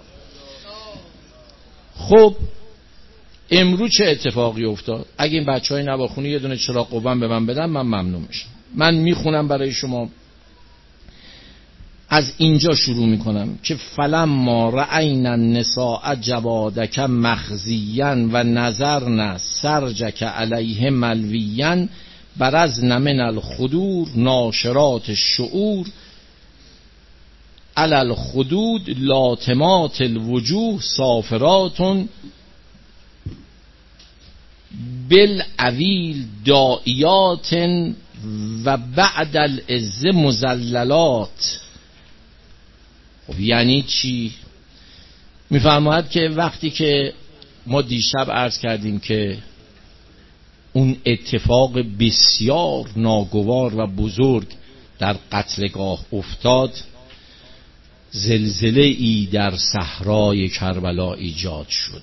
خب امروز چه اتفاقی افتاد؟ اگه این بچهای نواخونی یه دونه چراغ قوام به من بدن من ممنون میشم. من میخونم برای شما، از اینجا شروع میکنم که فلما رأینا النساء جوادک مخزیا و نظرن سرجک علیه ملویا برزن من الخدور ناشرات الشعور علی الخدود لاتمات الوجوه صافرات بالعویل دائیات و بعد العز مزللات. خب یعنی چی؟ میفرماید که وقتی که ما دیشب عرض کردیم که اون اتفاق بسیار ناگوار و بزرگ در قتلگاه افتاد، زلزله ای در صحرای کربلا ایجاد شد.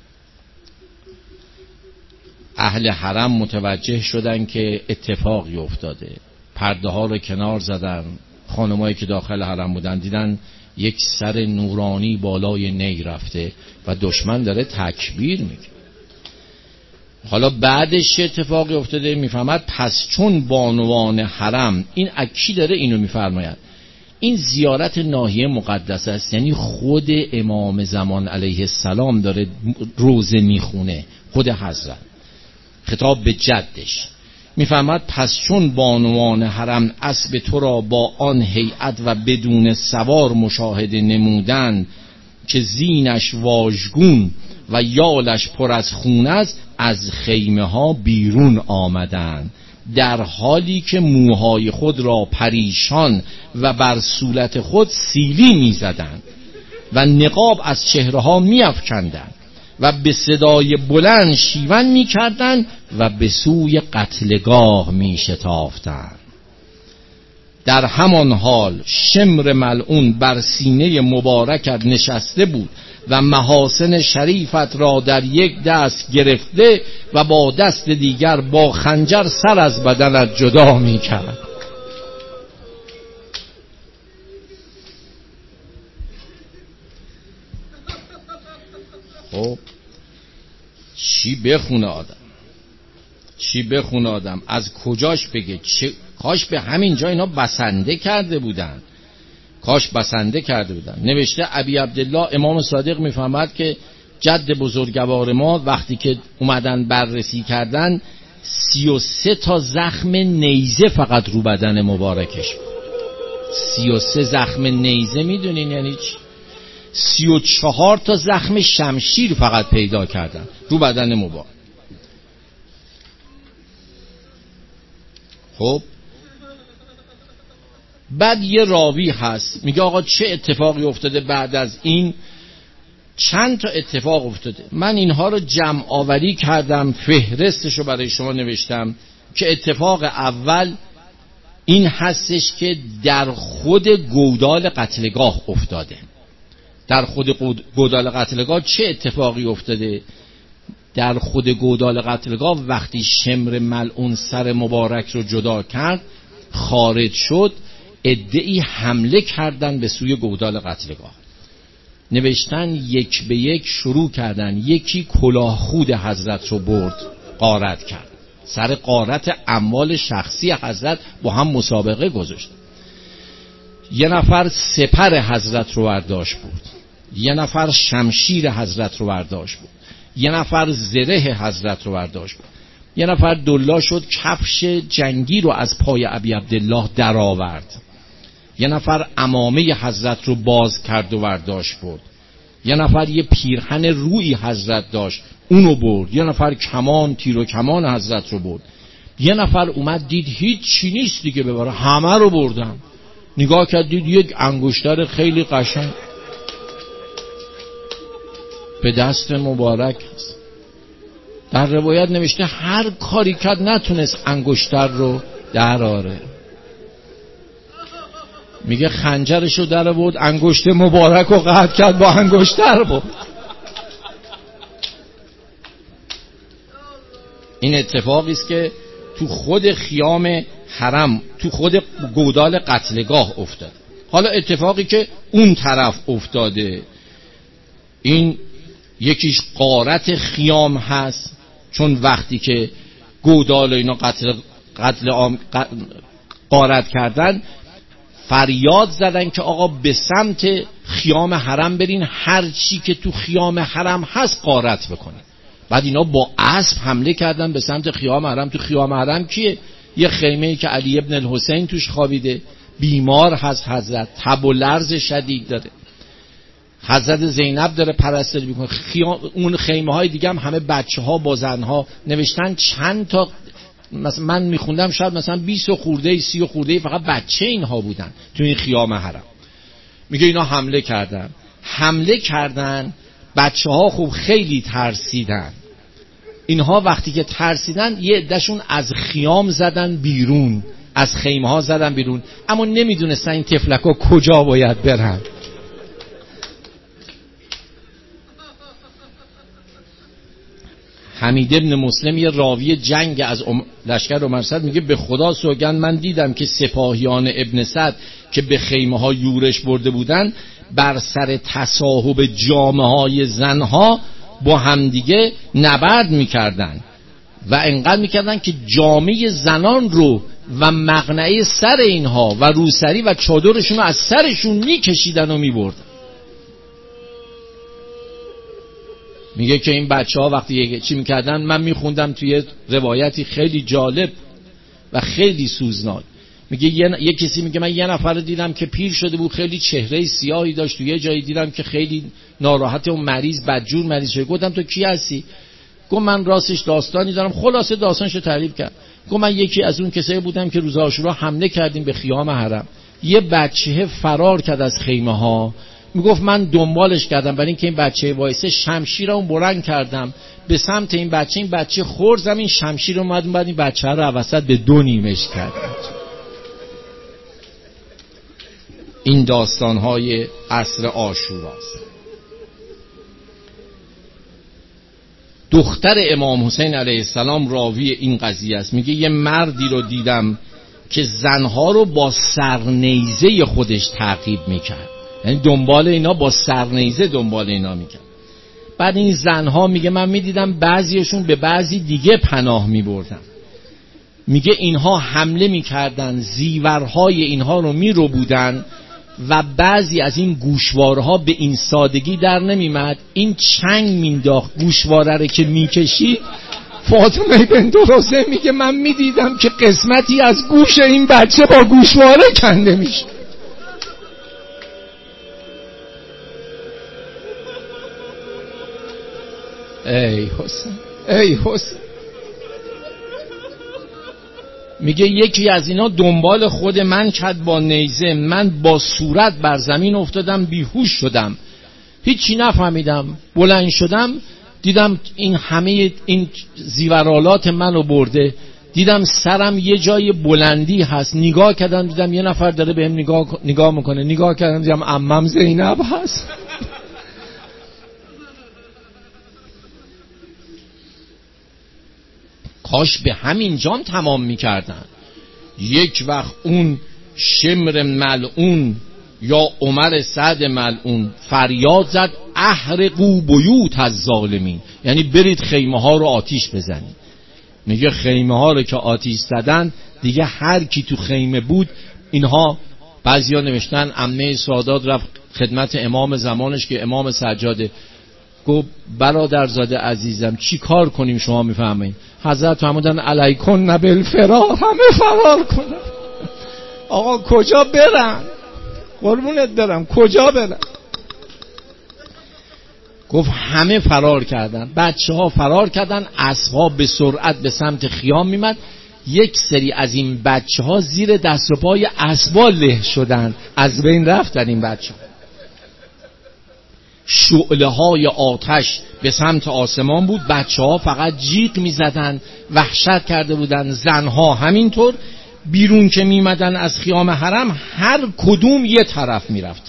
اهل حرم متوجه شدن که اتفاقی افتاده، پرده ها رو کنار زدن، خانمایی که داخل حرم بودن دیدن یک سر نورانی بالای نی رفته و دشمن داره تکبیر میگه. حالا بعدش اتفاقی افتاده؟ میفهمد پس چون بانوان حرم، این اکی داره اینو میفرماید، این زیارت ناحیه مقدس است، یعنی خود امام زمان علیه السلام داره روزه میخونه، خود حضرت، خطاب به جدش. میفهمد پس چون بانوان حرم اسب تو را با آن هیئت و بدون سوار مشاهده نمودند که زینش واژگون و یالش پر از خون است، از خیمه ها بیرون آمدند در حالی که موهای خود را پریشان و بر صورت خود سیلی میزدند و نقاب از چهره ها میافکندند و به صدای بلند شیون میکردند و به سوی قتلگاه میشتافتند. در همان حال شمر ملعون بر سینه مبارکت نشسته بود و محاسن شریفت را در یک دست گرفته و با دست دیگر با خنجر سر از بدنت جدا میکرد. خب چی بخونه آدم؟ چی بخونه آدم؟ از کجاش بگه؟ چه؟ کاش به همین جا اینا بسنده کرده بودن، کاش بسنده کرده بودن. نوشته ابی عبدالله امام صادق میفهمد که جد بزرگوار ما وقتی که اومدن بررسی کردن سی و سه تا زخم نیزه فقط رو بدن مبارکش بود. سی و سه زخم نیزه میدونین یعنی چی؟ سی و چهار تا زخم شمشیر فقط پیدا کردن رو بدن مبارک. خب بعد یه راوی هست میگه آقا چه اتفاقی افتاده بعد از این؟ چند تا اتفاق افتاده. من اینها رو جمع آوری کردم، فهرستشو برای شما نوشتم که اتفاق اول این هستش که در خود گودال قتلگاه افتاده. در خود گودال قتلگاه چه اتفاقی افتاده؟ در خود گودال قتلگاه وقتی شمر ملعون سر مبارک رو جدا کرد خارج شد، عده‌ای حمله کردن به سوی گودال قتلگاه. نوشتن یک به یک شروع کردن، یکی کلاه خود حضرت رو برد غارت کرد، سر غارت اموال شخصی حضرت با هم مسابقه گذاشت. یه نفر سپر حضرت رو برداشت بود، یه نفر شمشیر حضرت رو برداشت بود، یه نفر زره حضرت رو برداشت بود، یه نفر دلا شد کفش جنگی رو از پای ابی عبدالله در آورد، یه نفر عمامه حضرت رو باز کرد و برداشت بود، یه نفر یه پیرهن روی حضرت داشت اونو برد، یه نفر کمان تیر و کمان حضرت رو برد، یه نفر اومد دید هیچ چی نیست دیگه ببره، همه رو بردن. نگاه کرد دید یک انگشتر خیلی قشنگ به دست مبارک است. در روایت نوشته هر کاری کرد نتونست انگشتر رو در آره. میگه خنجرشو در بود، انگشت مبارک رو قطع کرد با انگشتر بود. این اتفاقی است که تو خود خیام حرم، تو خود گودال قتلگاه افتاد. حالا اتفاقی که اون طرف افتاده، این یکیش غارت خیام هست، چون وقتی که گودال و اینا قتل قتل عام غارت کردن، فریاد زدن که آقا به سمت خیام حرم برین، هر چی که تو خیام حرم هست غارت بکنین. بعد اینا با اسب حمله کردن به سمت خیام حرم. تو خیام حرم کیه؟ یه خیمه‌ای که علی ابن الحسین توش خوابیده، بیمار هست حضرت، تب و لرز شدید داره، حضرت زینب داره پرستاری میکنه. خیام اون خیمه های دیگه هم همه بچه ها با زن ها نوشتن چند تا، مثلا من میخوندم شاید مثلا بیست خورده سی خورده فقط بچه اینها بودن تو این خیام حرم. میگه اینا حمله کردن حمله کردن بچه ها خوب خیلی ترسیدن. اینها وقتی که ترسیدن یه عده‌شون از خیام زدن بیرون، از خیمه ها زدن بیرون، اما نمیدونستن این تفلک ها کجا باید برن. حمید ابن مسلم یه راوی جنگ از لشکر عمر سعد میگه به خدا سوگند من دیدم که سپاهیان ابن سعد که به خیمه ها یورش برده بودن بر سر تصاحب جامه های زنها با همدیگه نبرد میکردن و انقدر میکردن که جامه زنان رو و مقنعه سر اینها و روسری و چادرشون رو از سرشون میکشیدن و میبردن. میگه که این بچه ها وقتی چی میکردن، من میخوندم توی روایتی خیلی جالب و خیلی سوزناک. میگه یه, یه کسی میگه من یه نفر دیدم که پیر شده بود، خیلی چهره سیاهی داشت، توی یه جایی دیدم که خیلی ناراحت و مریض، بدجور مریض شده. گفتم تو کی هستی؟ گفت من راستش داستانی دارم. خلاصه داستانشو تعریف کرد. گفت من یکی از اون کسایی بودم که روز عاشورا حمله کردیم به خیام حرم، یه بچه فرار کرد از خیمه ها. میگفت من دنبالش کردم برای اینکه این بچه وایسه، شمشیرمو بلند کردم به سمت این بچه، این بچه خورد زمین، شمشیر اومد بعد این بچه رو وسط به دو نیمش کرد. این داستان‌های عصر عاشوراست. دختر امام حسین علیه السلام راوی این قضیه است. میگه یه مردی رو دیدم که زنها رو با سرنیزه خودش تعقیب میکرد، یعنی دنبال اینا با سرنیزه دنبال اینا میکرد. بعد این زنها میگه من میدیدم بعضیشون به بعضی دیگه پناه میبردن. میگه اینها حمله میکردن، زیورهای اینها رو میرو بودن و بعضی از این گوشوارها به این سادگی در نمیمد، این چنگ مینداخت گوشواره رو که میکشید. فاطمه بنت حسین میگه من میدیدم که قسمتی از گوش این بچه با گوشواره کنده میشه. ای حسین، ای حسین. میگه یکی از اینا دنبال خود من کرد با نیزه، من با صورت بر زمین افتادم، بیهوش شدم، هیچی نفهمیدم. بلند شدم دیدم این همه این زیورالات منو برده، دیدم سرم یه جای بلندی هست، نگاه کردم دیدم یه نفر داره بهم نگاه نگاه میکنه، نگاه کردم دیدم عمم زینب هست. کاش به همین جان تمام میکردن. یک وقت اون شمر ملعون یا عمر سعد ملعون فریاد زد احرقوا بیوت الظالمین، یعنی برید خیمه ها رو آتیش بزنید. میگه خیمه ها رو که آتیش زدن دیگه هر کی تو خیمه بود اینها بعضیا نوشتن عمه سادات رفت خدمت امام زمانش که امام سجاده، گفت برادرزاده عزیزم چی کار کنیم شما میفهمین؟ حضرت فرمودن علیکن نبل فرار، همه فرار کنن. آقا کجا برن؟ قربونت برم کجا برن؟ گفت همه فرار کردن، بچه ها فرار کردن، اسب‌ها به سرعت به سمت خیام میمد. یک سری از این بچه ها زیر دست و پای اسبا له شدن، از بین رفتن این بچه ها. شعله های آتش به سمت آسمان بود، بچه ها فقط جیغ می زدن، وحشت کرده بودن. زنها همینطور. بیرون که می مدن از خیام حرم هر کدوم یه طرف می رفتن.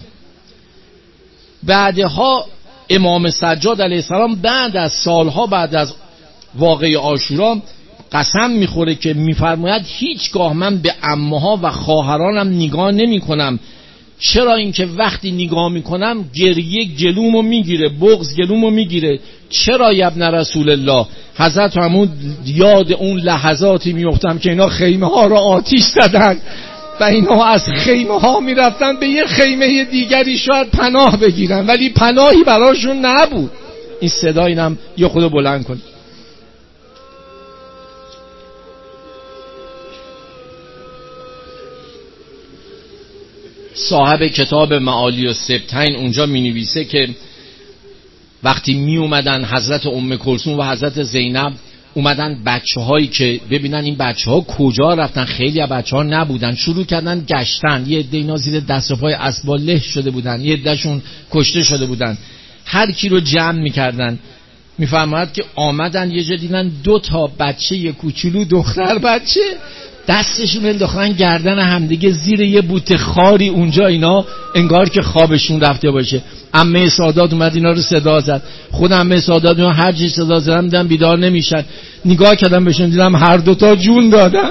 بعدها امام سجاد علیه السلام بعد از سالها بعد از واقعه عاشورا قسم میخوره که میفرماید هیچگاه من به عمه‌ها و خواهرانم نگاه نمی کنم. چرا؟ اینکه وقتی نگاه میکنم گریه گلومو میگیره، بغض گلومو میگیره. چرا ابن رسول الله؟ حضرت فرمود یاد اون لحظاتی میافتم که اینا خیمه ها را آتیش زدن و اینا از خیمه ها میرفتن به یه خیمه دیگری شاید پناه بگیرن، ولی پناهی براشون نبود. این صدا اینم یه خود بلند کن. صاحب کتاب معالی السبطین اونجا می نویسه که وقتی می اومدن حضرت ام کلثوم و حضرت زینب اومدن، بچه هایی که ببینن این بچه ها کجا رفتن، خیلی از بچه ها نبودن، شروع کردن گشتن. یه عده اینا زیر دست و پای اسبا له شده بودن، یه عدهشون کشته شده بودن. هر کی رو جمع میکردن. میفرماید که آمدن یه جا دیدن دو تا بچه یه کوچولو دختر بچه دستشون انداختن گردن همدیگه زیر یه بوته خاری اونجا، اینا انگار که خوابشون رفته باشه. عمه سادات اومد اینا رو صدا زد. خود عمه سادات اینا هر چی صدا زدن دیدن بیدار نمیشن. نگاه کردم بهشون دیدم هر دوتا جون دادن.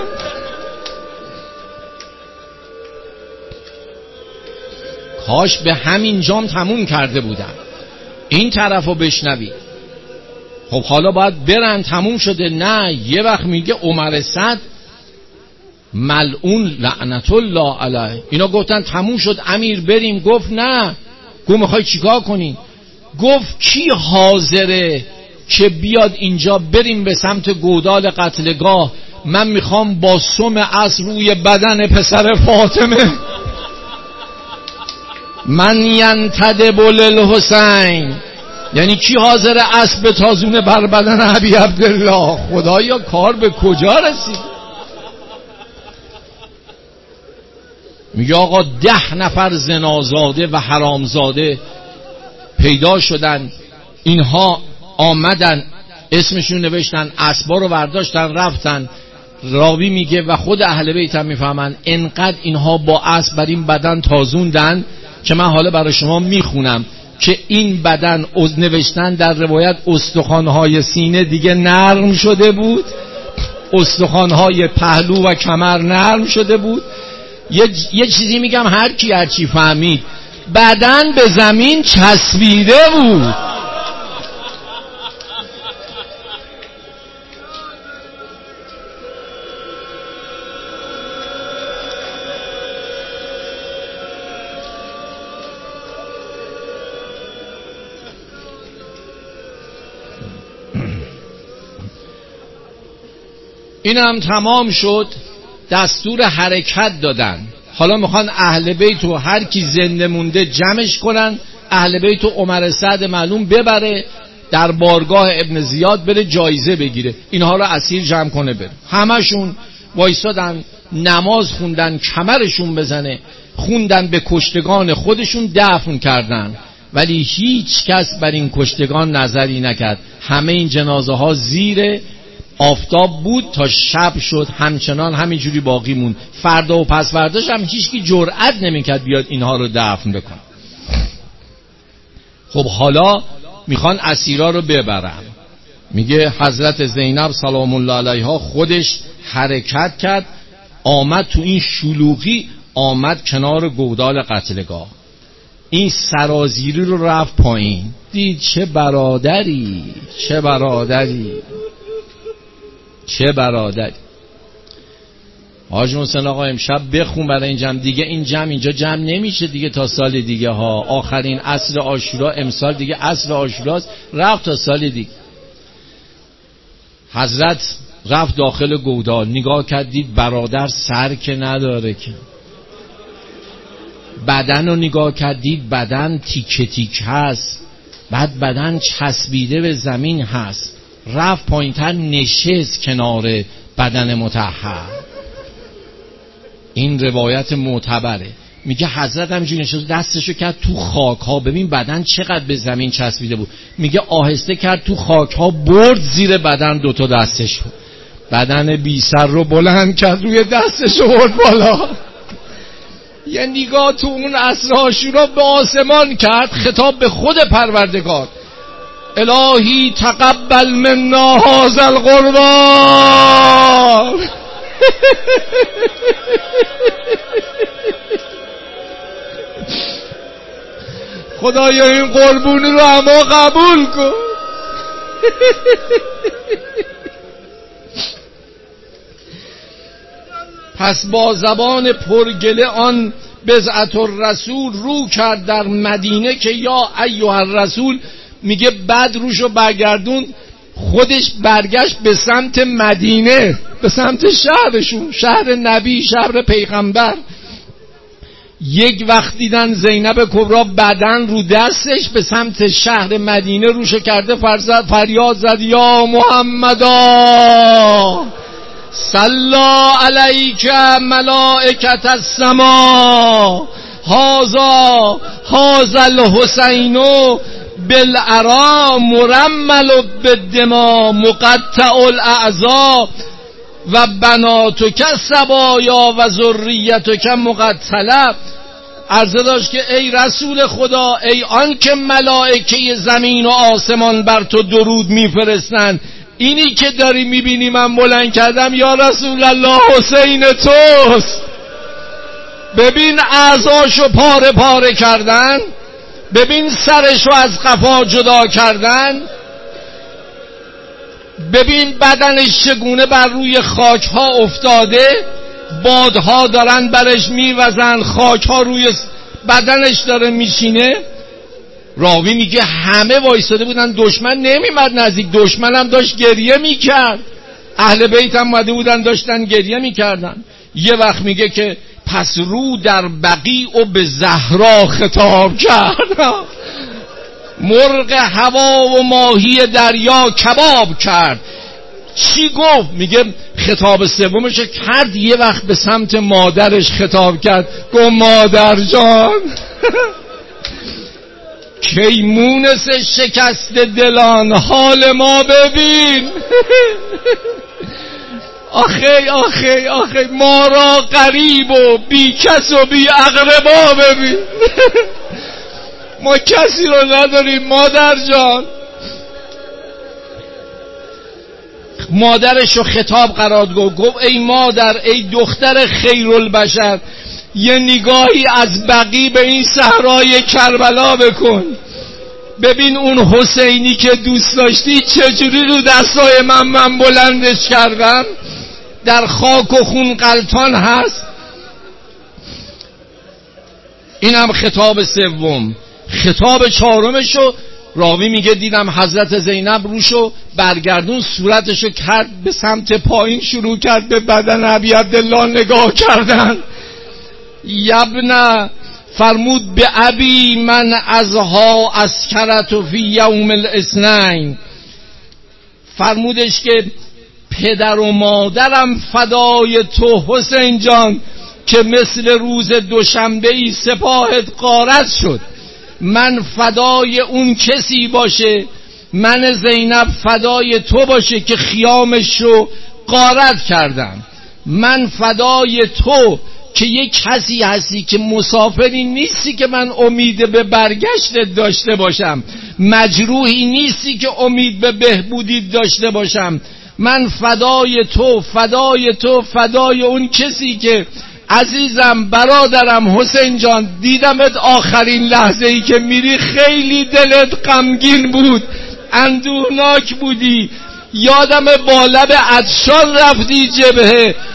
کاش به همین جام تموم کرده بودن. این طرفو بشنوی. خب حالا باید برن، تموم شده. نه، یه وقت میگه عمر سعد ملعون لعنت الله علیه، اینا گفتن تموم شد امیر بریم. گفت نه. گفت میخوای چیکار کنین؟ گفت کی حاضره که بیاد اینجا بریم به سمت گودال قتلگاه؟ من میخوام با سم از روی بدن پسر فاطمه من ینتدب للحسین، یعنی کی حاضر اسب تازونه بر بدن ابی عبدالله؟ خدایا کار به کجا رسید؟ میگه آقا ده نفر زنازاده و حرامزاده پیدا شدن. اینها آمدن اسمشون نوشتن، اسبا رو برداشتن رفتن. راوی میگه و خود اهل بیت هم میفهمن انقدر اینها با اسب بر این بدن تازوندن که من حالا برای شما میخونم که این بدن از نوشتن در روایت استخوانهای سینه دیگه نرم شده بود، استخوانهای پهلو و کمر نرم شده بود. یه, یه چیزی میگم هر کی هر چی فهمید، بدن به زمین چسبیده بود. اینم تمام شد. دستور حرکت دادن. حالا میخوان اهل بیت و هر کی زنده مونده جمعش کنن. اهل بیت و عمر سعد معلوم ببره در بارگاه ابن زیاد، بره جایزه بگیره، اینها رو اسیر جمع کنه بره. همشون وایسادن نماز خوندن، کمرشون بزنه، خوندن به کشتگان خودشون، دفن کردن. ولی هیچ کس بر این کشتگان نظری نکرد. همه این جنازه ها زیر آفتاب بود تا شب شد، همچنان همینجوری باقی موند. فردا و پس فرداش هم هیچکی جرئت نمیکرد بیاد اینها رو دفن بکنه. خب حالا میخوان اسیرا رو ببرن. میگه حضرت زینب سلام الله علیها خودش حرکت کرد، آمد تو این شلوغی، آمد کنار گودال قتلگاه. این سرازیری رو رفت پایین، دید چه برادری، چه برادری، چه برادری. حاج محسن آقا امشب بخون برای این جمع، دیگه این جمع اینجا جمع نمیشه دیگه تا سال دیگه ها. آخرین عصر عاشورا امسال دیگه عصر عاشوراست، رفت تا سال دیگه. حضرت رفت داخل گودال، نگاه کردید برادر سر که نداره که، بدن رو نگاه کردید بدن تیکه تیک هست، بعد بدن چسبیده به زمین هست، رفت پایینتر نشست کنار بدن مطهر. این روایت معتبره. میگه حضرت همینجوری نشست دستشو کرد تو خاک ها، ببین بدن چقدر به زمین چسبیده بود، میگه آهسته کرد تو خاک ها برد زیر بدن دوتا دستشو، بدن بی سر رو بلند کرد روی دستشو برد بالا. یه نگاه تو اون عصر عاشورا به آسمان کرد، خطاب به خود پروردگار، الهی تقبل منا هذا القربان. خدایا این قربونی رو اما قبول کن. پس با زبان پرگله آن بضعت الرسول رو کرد در مدینه که یا ایها الرسول، میگه بعد روشو برگردون، خودش برگشت به سمت مدینه، به سمت شهرشون، شهر نبی، شهر پیغمبر. یک وقت دیدن زینب کبرا بدن رو دستش، به سمت شهر مدینه روشو کرده، فرزد فریاد زد یا محمدا صلی علیک ملائکت السما هازا هازا الحسین بالعرا مرمل بالدما مقطع الاعضا و بناتک سبایا و ذریتک مقتله. عرضه داشت که ای رسول خدا، ای آن که ملائکه زمین و آسمان بر تو درود میفرستند، اینی که داری میبینی من بلند کردم یا رسول الله حسین توست. ببین اعضاشو پاره پاره کردن، ببین سرشو از قفا جدا کردن، ببین بدنش چگونه بر روی خاکها افتاده، بادها دارن برش میوزن، خاکها روی بدنش داره میشینه. راوی میگه همه وایساده بودن، دشمن نمیمد نزدیک، دشمن هم داشت گریه میکرد، اهل بیت هم اومده بودن داشتن گریه میکردن. یه وقت میگه که پس رو در بقیع و به زهرا خطاب کرد، مرغ هوا و ماهی دریا کباب کرد. چی گفت؟ میگه خطاب سومش کرد، یه وقت به سمت مادرش خطاب کرد، گفت مادر جان کی مونس شکست دلان، حال ما ببین. آخی آخی آخی ما را غریب و بی کس و بی اقربا ببین. ما کسی رو نداریم مادر جان. مادرشو خطاب قرار گفت، گفت ای مادر، ای دختر خیرالبشر، یه نگاهی از بقیع به این صحرای کربلا بکن، ببین اون حسینی که دوست داشتی چجوری رو دستای من من بلندش کردم، در خاک و خون غلطان هست. اینم خطاب سوم. خطاب چهارمشو راوی میگه دیدم حضرت زینب روشو برگردون، صورتشو کرد به سمت پایین، شروع کرد به بدن ابی عبدالله نگاه کردن. یبنه فرمود به ابی من ازها اسکرت فی یوم الاثنین، فرمودش که پدر و مادرم فدای تو حسین جان که مثل روز دوشنبه ای سپاهت غارت شد. من فدای اون کسی باشه، من زینب فدای تو باشه که خیامش رو غارت کردم. من فدای تو که یک کسی هستی که مسافری نیستی که من امید به برگشتت داشته باشم، مجروحی نیستی که امید به بهبودی داشته باشم. من فدای تو فدای تو فدای اون کسی که عزیزم برادرم حسین جان، دیدمت آخرین لحظه ای که میری خیلی دلت غمگین بود، اندوهناک بودی، یادم با لب عطشان رفتی جبهه،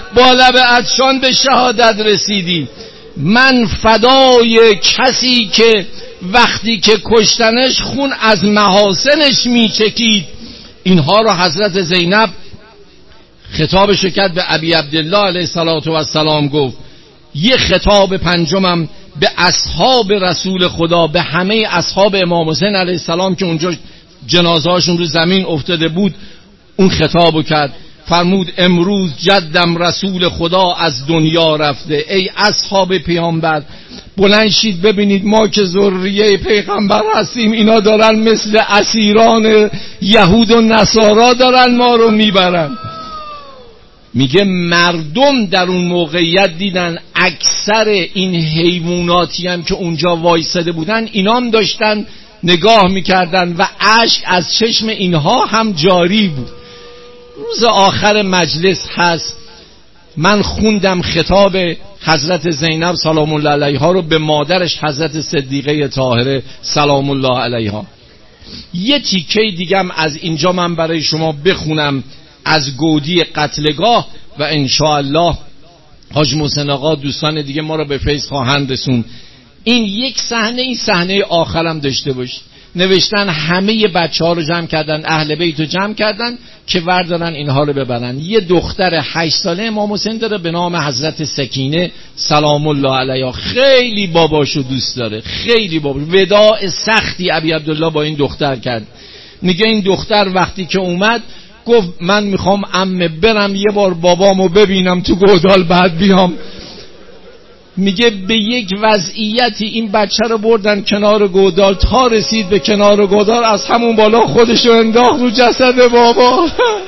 با لب عطشان به شهادت رسیدی. من فدای کسی که وقتی که کشتنش خون از محاسنش میچکید. اینها رو حضرت زینب خطابش کرد به ابی عبدالله علیه السلام گفت. یه خطاب پنجمم به اصحاب رسول خدا، به همه اصحاب امام حسین علیه السلام که اونجا جنازهاشون رو زمین افتاده بود، اون خطابو کرد. فرمود امروز جدم رسول خدا از دنیا رفته. ای اصحاب پیامبر بلند شید ببینید ما که ذریه پیغمبر هستیم، اینا دارن مثل اسیران یهود و نصارا دارن ما رو میبرن. میگه مردم در اون موقعیت دیدن اکثر این حیواناتی هم که اونجا وایساده بودن اینام داشتن نگاه میکردن و اشک از چشم اینها هم جاری بود. روز آخر مجلس هست، من خوندم خطاب حضرت زینب سلام الله علیها رو به مادرش حضرت صدیقه طاهره سلام الله علیها. یه تیکه دیگم از اینجا من برای شما بخونم از گودی قتلگاه و انشاءالله حاج محسن آقا دوستان دیگه ما رو به فیض خواهند رسون. این یک صحنه، این صحنه آخرم داشته باشید. نوشتن همه بچه ها رو جمع کردن، اهل بیت رو جمع کردن که وردارن اینها رو ببرن. یه دختر هشت ساله امام حسین داره به نام حضرت سکینه سلام الله علیها. خیلی باباشو دوست داره، خیلی باباش. وداع سختی ابی عبدالله با این دختر کرد. میگه این دختر وقتی که اومد گفت من میخوام عمه برم یه بار بابامو ببینم تو گودال بعد بیام. میگه به یک وضعیتی این بچه رو بردن کنار گودال، تا رسید به کنار گودال از همون بالا خودشو انداخت رو جسد بابا.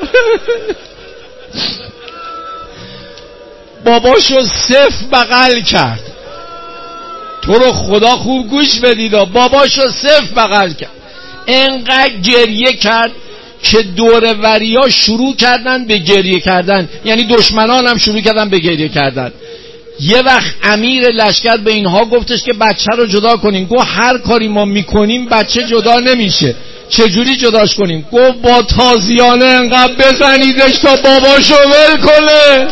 باباشو صف بغل کرد. تو رو خدا خوب گوش بدید، باباشو صف بغل کرد. انقدر گریه کرد که دور وریا شروع کردن به گریه کردن، یعنی دشمنان هم شروع کردن به گریه کردن. یه وقت امیر لشکر به اینها گفتش که بچه رو جدا کنیم. گفت هر کاری ما میکنیم بچه جدا نمیشه، چجوری جداش کنیم؟ گفت با تازیانه انقدر بزنیدش تا باباشو ول کنه.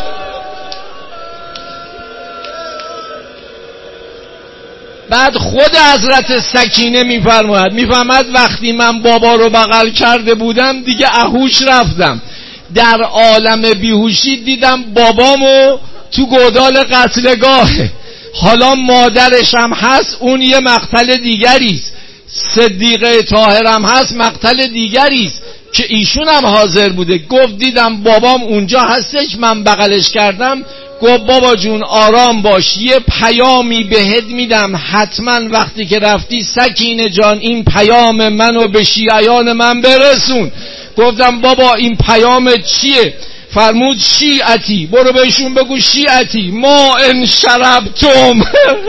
بعد خود حضرت سکینه میفرماید، میفهمد وقتی من بابا رو بغل کرده بودم دیگه اهوش رفتم، در عالم بیهوشی دیدم بابامو تو گودال قتلگاهه. حالا مادرش هم هست، اون یه مقتل دیگریست. صدیقه طاهرم هست، مقتل دیگریست که ایشون هم حاضر بوده. گفت دیدم بابام اونجا هستش، من بغلش کردم. گفت بابا جون آرام باش، یه پیامی بهت میدم، حتما وقتی که رفتی سکینه جان این پیام منو به شیعیان من برسون. گفتم بابا این پیام چیه؟ فرمود شیعتی، برو بهشون بگو شیعتی ما ان شربتم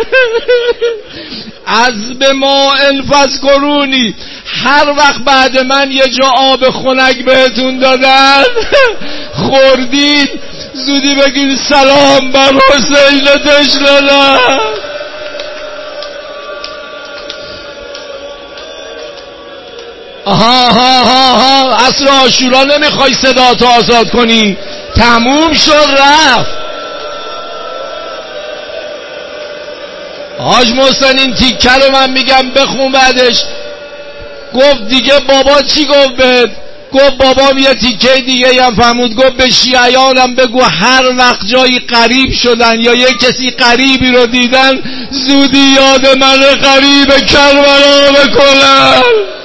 از به ما ان فذکرونی، هر وقت بعد من یه جا آب خنک بهتون دادن خوردید زودی بگید سلام بر حسین دشلالم. آها آها آها عصر عاشورا نمیخوای صدا تو آزاد کنی؟ تموم شد رفت. حاج محسن این تیکه رو من میگم بخون بعدش. گفت دیگه بابا چی گفت بهت؟ گفت بابام یه تیکه دیگه هم فرمود، گفت به شیعیانم بگو هر وقت جایی قریب شدن یا یه کسی قریبی رو دیدن زودی یاد من قریب کربلا بکنن.